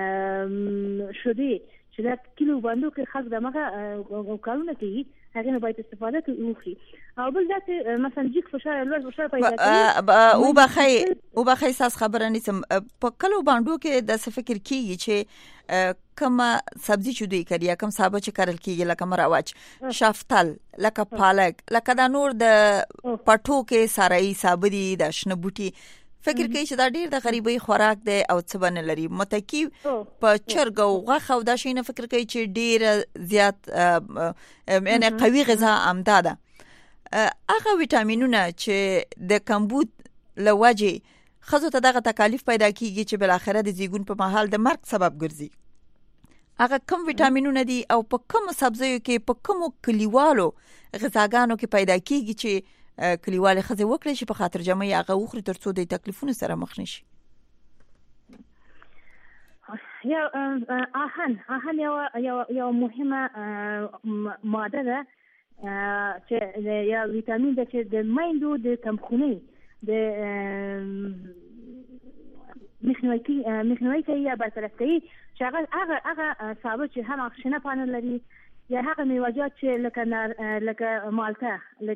شیدې چې دا کیلو باندې کې خلک دغه کارونه کوي هغه نه باید استفاده کوي او بل ځکه مثلا جګ فشار لوړ فشار پیدا کوي او بخای او بخای ساس خبره نیسم په کلو باندې کې د څه فکر کیږي چې کومه سبزی چې دوی کوي کوم سابه چې کرل کیږي لکه مراوچ شافتل لکه پالک لکه د نور د پټو کې سارای سابدي د شنه بوټي فکر کوي چې دا ډیر د غریبۍ خوراک دی او څه بنه لري متکی په چرګ او غوښه او دا شي نه فکر کوي چې ډیر زیات یعنی قوي غذا آمده ده هغه ویټامینونه چې د کمبود لوجه خزو ته دغه تکالیف پیدا کیږي چې بل اخره د زیګون په محل د مرګ سبب ګرځي هغه کم ویټامینونه دي او په کوم سبزیو کې په کوم کلیوالو غذاګانو کې پیدا کیږي چې کلیواله خزه وکړي چې په خاطر جمعي هغه وخوري ترڅو د تکلیفونو سره مخ نشي یا آهن آهن یو یو یو مهمه ماده ده چې یا ویټامین ده چې د مایندو د کمخونی د مخنیوي مخنیوي کوي یا برطرف کوي چې هغه هغه هغه سابه چې هم اخشنه پانل لري یا هغه میوه‌جات چې لکه نار لکه مالټه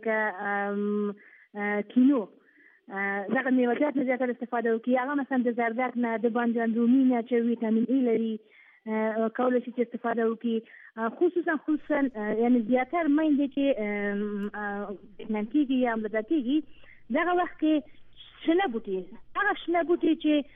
لکه کینو دغه میوه‌جات نه زیاتره استفاده وکړي هغه مثلا د زردک نه د بانجان رومي نه چې ویټامین ای لري کولی شي چې استفاده وکړي خصوصا خصوصا یعنی زیاتره مایندې چې ننکیږي یا ملدا کېږي دغه وخت کې شنه بوټي هغه شنه بوټي چې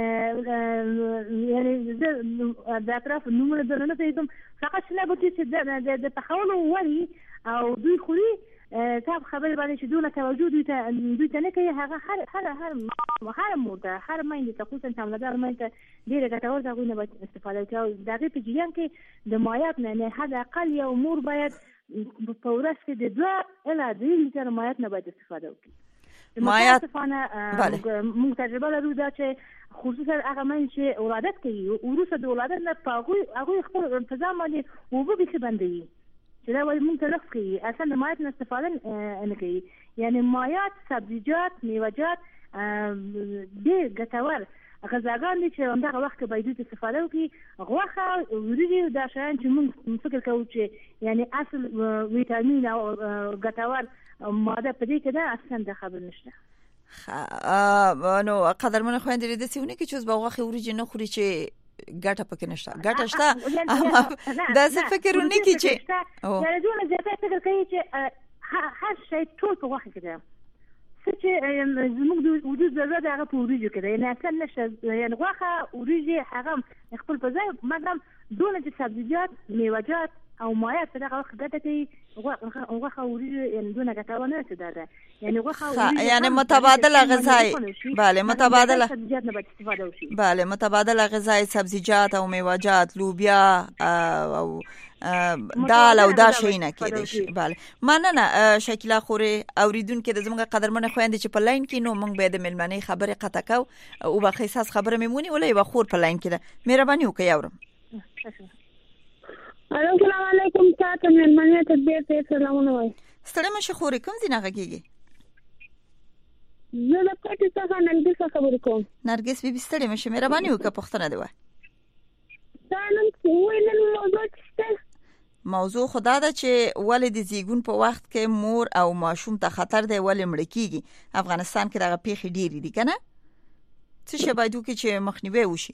یعنی د اطراف نمونه درنه پیدم فقط شنه بوټي چې د تحول وری او دوی خوري تاب خبر باندې چې دونه توجه دوی ته دوی ته نه کوي هغه هر هر هر هر موده هر مایند ته خصوصا تملدار مایند ډیره ګټور ده غوښنه باید استفاده وکړي دغه په جریان کې د مایعات نه حد اقل یو مور باید په ورځ کې د دوه الی درې لیټر مایعات نه باید استفاده وکړي مایعات موږ تجربه لرو دا چې خصوصا هغه من چې ولادت کوي وروسته د ولادت نه پاغوي هغه خپل انتظام باندې وبو به بندي چې دا وایي موږ تلف کوي اصلا د مایعات نه استفاده نه کوي یعنی مایعات سبزیجات میوه‌جات ډېر ګټور غذاګان دي چې همدغه وخت کې باید استفاده وکړي غوښه وریجې دا شیان چې موږ فکر کوو چې یعنی اصل ویټامین او ګټور ماده په دې کې دا اصلا د خبر نشته نو قدرمن خويندې د سیونه کې چې زبغه وریجې نه خوري چې ګټه پکې نشته ګټه شته دا څه فکرونه کې چې یعنی دونه زیاته فکر کوي چې هر شی ټول په واخه کې ده چې زموږ د وجود ضرورت هغه په وریجو کې ده یعنی اصلا نشه یعنی غوښه وریجې هغه خپل په ځای مګم دونه چې سبزیجات میوه‌جات او مایعات په دغه وخت ګټه کوي غوښه وریجې یعنی دونه ګټور نه څه ده یعنی غوښه وریجې یعنی متبادل غذایی بله متبادل سبزیجات نه باید استفاده وشي بله متبادل غذایی سبزیجات او میوه‌جات لوبیا او دال او دا شي نه کېدای شي بله مننه شکیلا خوري اوریدونکو د زموږ قدرمن خويندې چې په لاین کې نو موږ به د ملمنې خبره قطع کو او به خصاص خبره میمونی ولې به خور په لاین کې ده مهرباني وکړئ اورم السلام علیکم تاسو ملمنې ته دې سلامونه وای ستړي مشه خوري کوم ځای نه کېږي زه د پټي څخه نرګس خبرې کوم نرګس بي بستړي مشه مهرباني وکړه پښتنه دی وای دا نن څه نن موضوع څه موضوع خدا ده چې ولې د زیګون په وخت کې مور او ماشوم ته خطر دی ولې مړ کیږي افغانستان کې دغه پیښې ډېری دي کنه څه شی باید وکړي چې مخنیوي وشي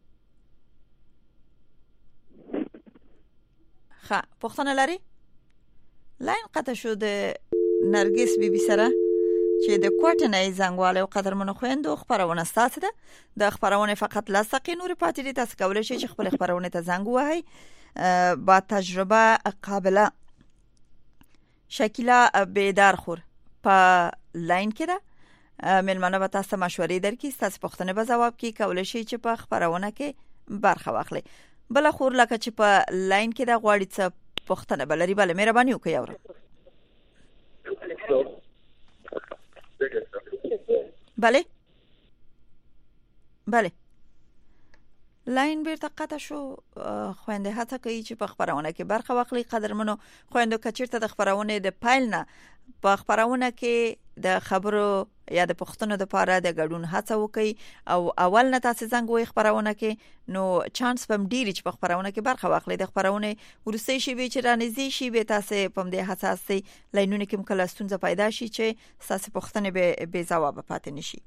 ښه پښتنه لري لاین قطع شو د نرګس بي بي سره چې د کوټنۍ زنګواله او قدرمن خويندو خبرونه ستاسو ده د خبرونه فقط لاسقي نور پاتې دي تاسو کولای شئ چې خپل خبرونه ته زنګ وهاي با تجربه قابله شکیلا بیدار خور په لاین کې ده ملمنه به تاسو مشورې درکې تاسو پوښتنه به جواب کې کولای شئ چې په خبرونه کې برخه واخلئ بل خور لکه چې په لاین کې دا غواړي څه پوښتنه بلري بل مهرباني وکړئ اورم بله بله لاین بیرته قطع شو خويندې هڅه کوي چې په خبرونه کې برخه واخلي قدرمنو خويندو کچیرته د خبرونه د پایل نه په خبرونه کې د خبرو یا د پښتنو د پاره د ګډون هڅه وکي او اول نه تاسو څنګه وي خبرونه کې نو چانس پم ډیری چې په خبرونه کې برخه واخلي د خبرونه ورسې شي به چې رانیزي شي به تاسو پم د حساس سي لاینونه کې مکله ستونزه پیدا شي چې تاسو پښتنه به بے جواب پاتې نشي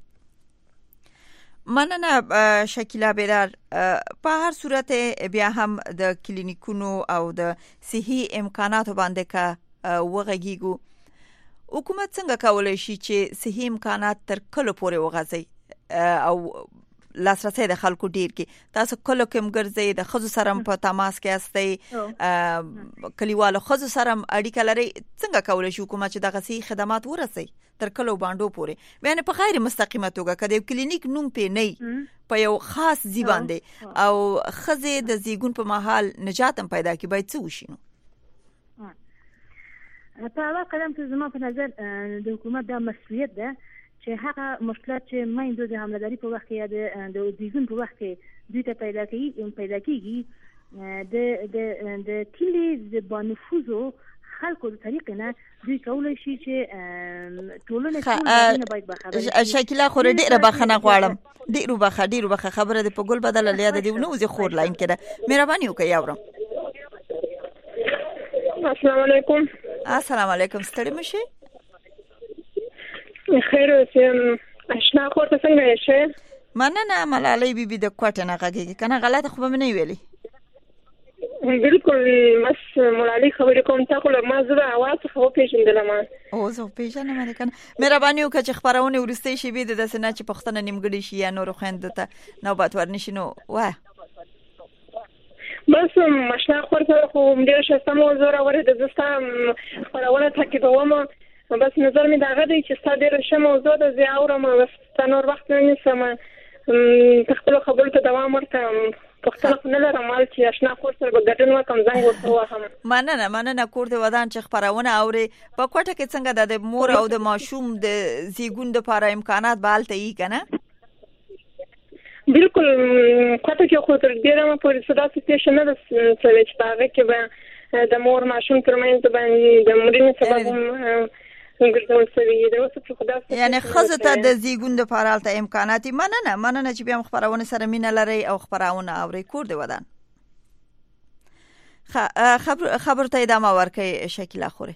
مننه شکیلا بیدار په هر صورت بیا هم د کلینیکونو او د صحي امکاناتو باندې کا وغږیږو حکومت څنګه کولای شي چې صحي امکانات تر کله پورې وغځي او لاسرسي د خلکو ډیر کې تاسو کله کوم ګرځي د خزو سره په تماس کې استئ کلیوالو خزو سره اړیکه لري څنګه کولای شي حکومت چې دغه صحي خدمات ورسي تر کله باندې پورې بیان په غیر مستقیمه توګه کده کلینیک نوم په نه په یو خاص ځای باندې او خزه د زیګون په محل نجات هم پیدا کی باید څه وشي نو په هغه قدم کې زما په نظر د حکومت د مسؤلیت ده چې هغه مشکلات چې مایندو د حملهداري په وخت کې یا د دیزون په وخت کې دوی ته پیدا کیږي پیدا کیږي د د د کلی د بانفوزو خلکو د طریقې نه دوی کولای شي چې ټولنه ټول باید بخبره شکیلا خو ډیره بخنه غواړم ډیرو بخه ډیرو بخه خبره د په ګل بدل لیا د دیونو زی خور لاین کړه مهرباني وکړئ اورم السلام علیکم السلام علیکم ستړي مشي خیر اوسم آشنا خورته څنګه یې مننه ملالۍ بیبي د کوټه نه غږیږي کنه غلطه خو به نه ویلي بالکل مس ملالۍ خبرې کوم تاسو له ما زړه اواز خو پیژندل ما او زه پیژنم نه کنه مهرباني وکړه چې خبرونه ورسته شي به د سنا چې پښتنه نیمګړي شي یا نور خويند ته نوبت ورنشي نو واه بس ماشنا خورته خو ډیر شته مو زوره ورته د زستا خبرونه تکیدوم بس نظر می داغه دی چې ستاسو ډیر شه موضوع د زی اورم بس تنور وخت نه سم تخپل خبرو ته دوام ورته پښتنه نه لرم مال چې آشنا خورته ګډن وکم زنګ ورته وهم مننه مننه کور د ودان چې خبرونه اوري په کوټه کې څنګه د مور او د ماشوم د زیګون د لپاره امکانات بالته یې کنه بالکل کته کې خو تر ډیره ما په صدا سټیشن نه څه چې باغ کې به د مور ماشوم ترمنځ باندې د مړینې سبب ګرځول شوی دی اوس په خدا یعنی خزه ته د زیګون د لپاره امکانات مننه مننه چې بیا خبرونه سره مینه لري او خبرونه اوري کور دی ودان خبر خبر ته ادامه ورکړي شکیلا خوري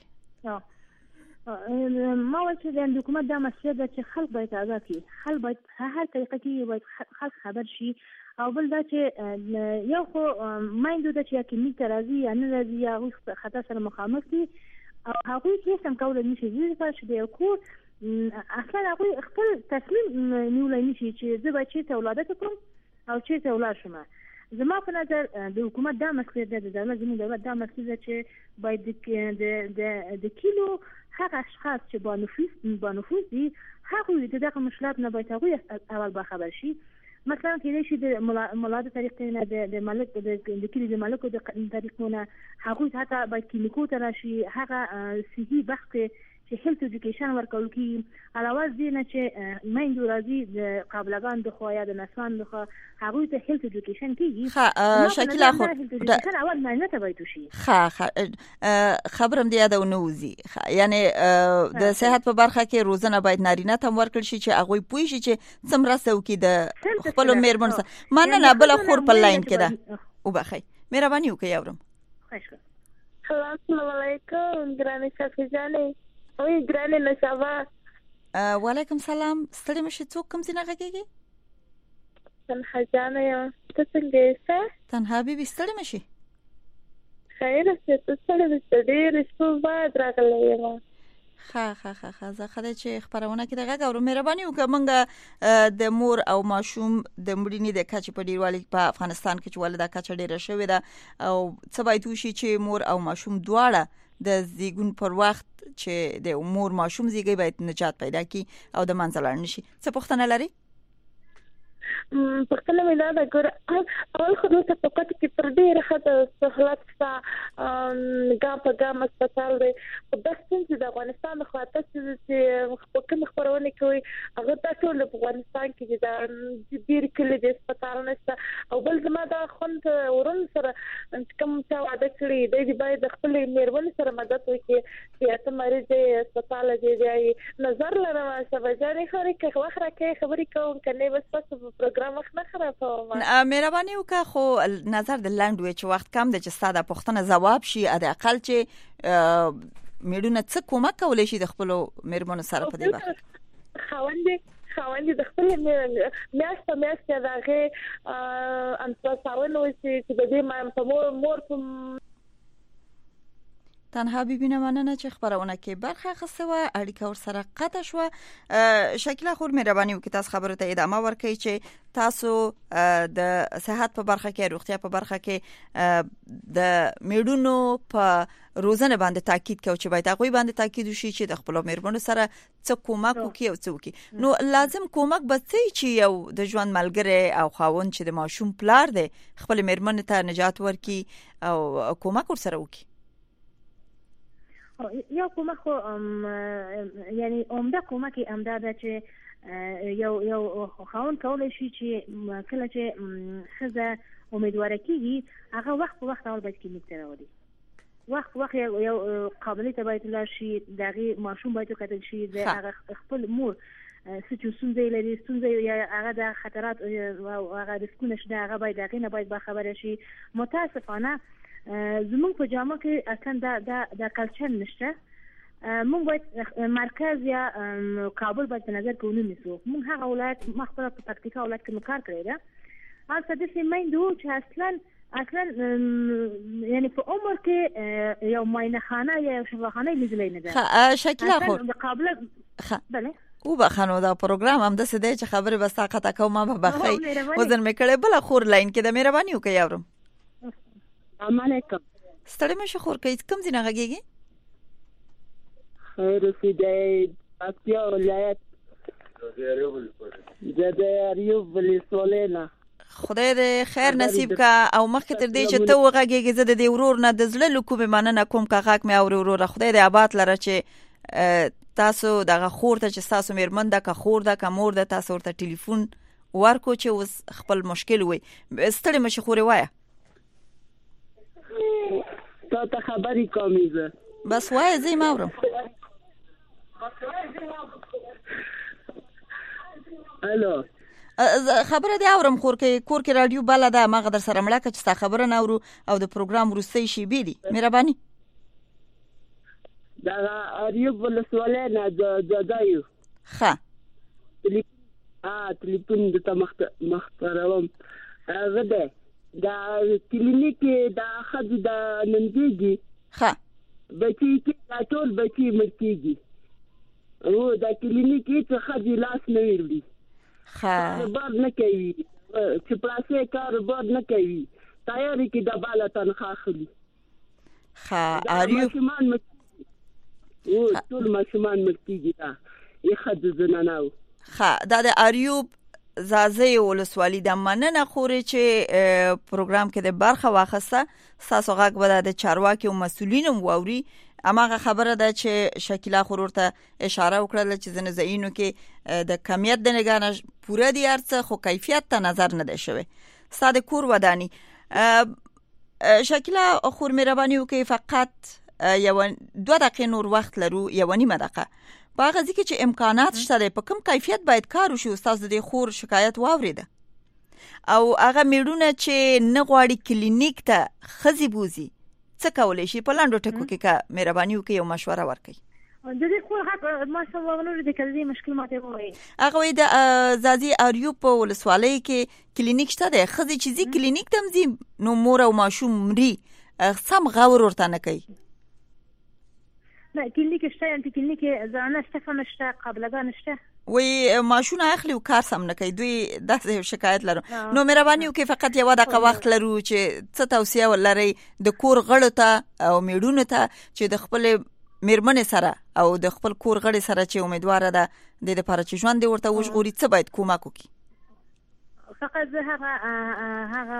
ما وایي چې د حکومت د مسؤلیت ده چې خلک باید آگاه کړي خلک باید هر طریقه کې باید خلک خبر شي او بل دا چې یو خو مایندو د چې کلینیک ته راځي یا نه راځي یا هغوی خطر سره مخامخ دي او هغوی هیڅ هم کولی نشي دې لپاره چې د یو کور اصلا هغوی خپل تصمیم نیولی نشي چې زه باید چېرته ولادت وکړم او چېرته ولاړ شم زما په نظر د حکومت دا مسؤلیت ده د دولت زموږ دولت دا مسؤلیت ده چې باید د د کیلو هغه اشخاص چې بانفوذ بانفوذ دي هغوی د دغه مشکلات نه باید هغوی اول باخبر شي مثلا کېدای شي د مولاد طریقې نه د ملک د کلي د ملکو د طریقو نه هغوی حتی باید کلینیکو ته راشي هغه صحي بخت چې هیلث ایجوکیشن ورکول کی علاوه دې نه چې مایندو راځي د قابلګان د خو یا د نسوان د خو هغه ته هیلث ایجوکیشن کیږي ها شکیلا خو دا اول نه نه باید شي ها خبرم دی دا ونوزي یعنی د صحت په برخه کې روزنه باید نارینه تم ورکړ شي چې هغه پوي شي چې څومره سو کې د خپل میرمن سره مننه بل خور په لاین کې ده او بخی مهرباني وکړئ اورم خوښ السلام علیکم ګرانه شفیجانه اوی ګرانه نشابه وعلیکم سلام ستړي مشه څوک کوم څنګه غږیږي تنها جانه یم ته څنګه یې تنها بیبي ستړي مشه خیر څه ته ستړي مشه ډېر څه بعد راغلی یم ها ها ها ها زه خله چې خبرونه کې دغه غوړو مهرباني وکړه مونږ د مور او ماشوم د مړینې د کچې په ډیروالي په افغانستان کې چې ولدا کچې ډیره شوې ده او څه باید وشي چې مور او ماشوم دواړه د زیګون پر وخت چې د مور ماشوم زیګي باید نجات پیدا کړي او د منځلار نشي څه پوښتنه لري پښتنه مې دا د ګور اول خو د توقعات کې تر ډیره خاطر سہولت تا ګام په ګام هسپتال دی په داستان چې د افغانستان خو تاسو چې کوم خبرونه کوي هغه تاسو له افغانستان کې د ډیر کلی د هسپتال نشته او بل زما دا خوند ورن سره کوم څه وعده کړی دی د باید خپل میرمن سره مدد وکړي چې ته مریض د هسپتال دی نظر لرم سبجانې خوري که وخت راکې خبرې کوم کنه بس تاسو په پروګرام وخت نه خرابوم مهرباني وکړه خو نظر د لاند وی چې وخت کم د چې ستاسو د پوښتنه جواب شي د اقل چې میډونه څه کومک کولای شي د خپل میرمنو سره په دې برخه خوندې خوندې د خپل میاشته میاشته دغه ان تاسو نو چې د دې ما په مور په تنها ببینه مننه چې خبرونه کې برخه اخیسته و اړیکه ور سره قطع شو شکیلا خور مهرباني وکړئ تاسو خبرو ته ادامه ورکړئ چې تاسو د صحت په برخه کې روغتیا په برخه کې د میډونو په روزنه باندې تاکید کوي چې باید هغه باندې تاکید وشي چې د خپل میرمنو سره څه کومک وکړي او څه وکړي نو لازم کومک به چې یو د ژوند ملګری او خاوند چې د ماشوم پلار دی خپل میرمن ته نجات ورکړي او کومک ور سره وکړي یو کومک خو یعنی عمده کومک عمده ده چې یو یو خاون کولای شي چې کله چې خزه امیدواره کیږي هغه وخت په وخت اول باید کلینیک ته راوړي وخت وخت یو قابلیت باید لا شي دغه ماشوم باید کتل شي د هغه خپل مور څه څه لري څه یا هغه د خطرات او هغه ریسکونه شته هغه باید دغه نه باید خبره شي متاسفانه زمون په جامه کې اصلا دا دا د کلچر نشته مونږ باید مرکز یا کابل باید نظر کې ونیسو مونږ هغه ولایت مخبره په پکتیکا ولایت کې کار کړی دا هغه د سیمه دوه چې اصلا اصلا یعنی په عمر کې یو ماینه خانه یا شفاخانه لیدلې نه ده شکل خو د قابل بله او بخنو دا پروګرام هم د سده چې خبره بس طاقت کوم ما به بخي وزن مې کړه بل خور لاین کې د مهرباني وکي یاورم السلام علیکم ستړي مشه خور کوي کوم ځای نه غږیږي خیر سیدای پکتیا ولایت د اریوب ولسوالینا خدای دې خیر نصیب کا او مخکې تر دې چې ته وغږیږي زه د دې ورور نه د زړه لکوب مننه کوم کا غاک مې او ورور خدای دې آباد لره چې تاسو دغه خور ته چې تاسو میرمن ده که خور ده که مور ده تاسو ورته ټلیفون ورکو چې اوس خپل مشکل وي ستړي مشه خوري وایه تا ته خبرې کومې زه بس وایه زه یې ماورم الو خبره دی اورم خور کې کور کې رادیو بل ده ما غدر سره مړه چې تا خبره نه اورو او د پروګرام وروستۍ شی بي دي مهرباني دا اریوب ولسواله نه د دایو ها ا تلیفون د تمخت مختاروم هغه ده دا کلینیک دا خد دا نندېږي ها بچی کې دا ټول بچی مرکېږي او دا کلینیک چې خد لاس نه ویلي ها بار نه کوي چې پلاسې کار بار نه کوي تیاری کې د بالا تنخوا اخلي ها اریو ماشومان او ټول ماشومان مرکېږي دا یې خد زنانو ها دا د اریوب زازه ولسوالی د مننه خوري چې پروګرام کې د برخه واخسته تاسو غږ به د چارواکي او مسولینو ووري اماغه خبره ده چې شکیلا خورور ته اشاره وکړه چې زنه زینو کې د کمیت د نگانه پوره دی ارڅ خو کیفیت ته نظر نه دی شوی ساده کور ودانی شکیلا خور مهرباني وکي فقط یو دوه دقیقې نور وخت لرو یو نیمه دقیقه باغه ځکه چې امکانات شته په کوم کیفیت باید کار وشي استاد د خور شکایت واوریده او هغه میډونه چې نه غواړي کلینیک ته خزي بوزي څه کولای شي په لاندو ټکو کې کا مهرباني وکي یو مشوره ورکړي د دې خو حق ما څه وغنور د کلي مشکل ماته وایي هغه وي د زازي اریوب په ولسوالۍ کې کلینیک شته د خزي چیزي کلینیک تمزي نو مور او ماشوم مري سم غور ورته نه کوي نه کلینیک شته انت کلینیک ځانه شته نشته قبلګا نشته وی ماشونه اخلي او کار سم نه کوي دوی د شکایت لرو نو مهرباني وکي فقط یو دغه وخت لرو چې څه توصيه ولري د کور غړو ته او میډونو ته چې د خپل میرمن سره او د خپل کور غړي سره چې امیدوار ده د لپاره چې ژوند ورته وژغوري څه باید کومک وکي فقط زه هغه هغه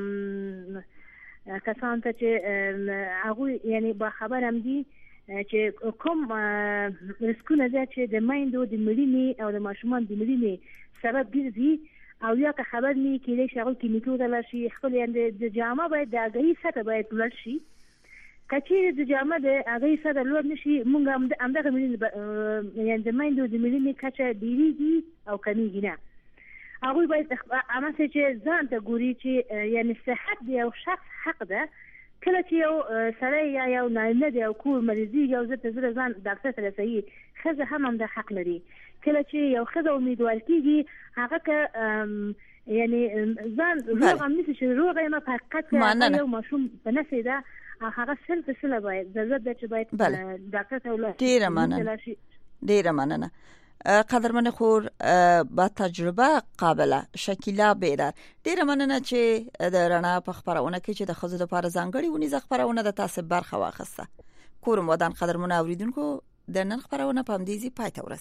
کسان ته چې هغه یعنی با خبرم دي چې کوم رسکونه ده چې د مایندو د مړینې او د ماشومان د مړینې سبب ګرځي او یا که خبر نه کېږي شغل کې میتود لشي خپل یعنی د جامه باید د اگهی سطح باید لوړ شي کچې د جامه د اگهی سطح لوړ نشي مونږ هم دغه مړینې یعنی د مایندو د مړینې کچه ډیریږي او کمیږي نه هغه باید اما چې ځان ته ګوري چې یعنی صحت دی او شخص حق ده کله چې یو سړی یا یو نارینه دی او کور مریضي یو ځته زره ځان ډاکټر ته رسوي ښځه هم هم د حق لري کله چې یو ښځه امیدوار کیږي هغه که یعنی ځان روغ هم نشي چې روغ یې ما په حقیقت کې یو ماشوم په نفسه ده هغه سل په سل باید ضرورت ده چې باید ډاکټر ته ولاړ شي. ډیره مننه ډیره مننه قدرمن خور با تجربه قابله شکیلا بیدار ډیره مننه چې د رڼا په خبرونه کې چې د خزو د لپاره ځانګړي ونی ز خبرونه د تاسو برخه واخسته کورم ودان قدرمن اوریدونکو د نن خبرونه په همدې پای ته ورسېده.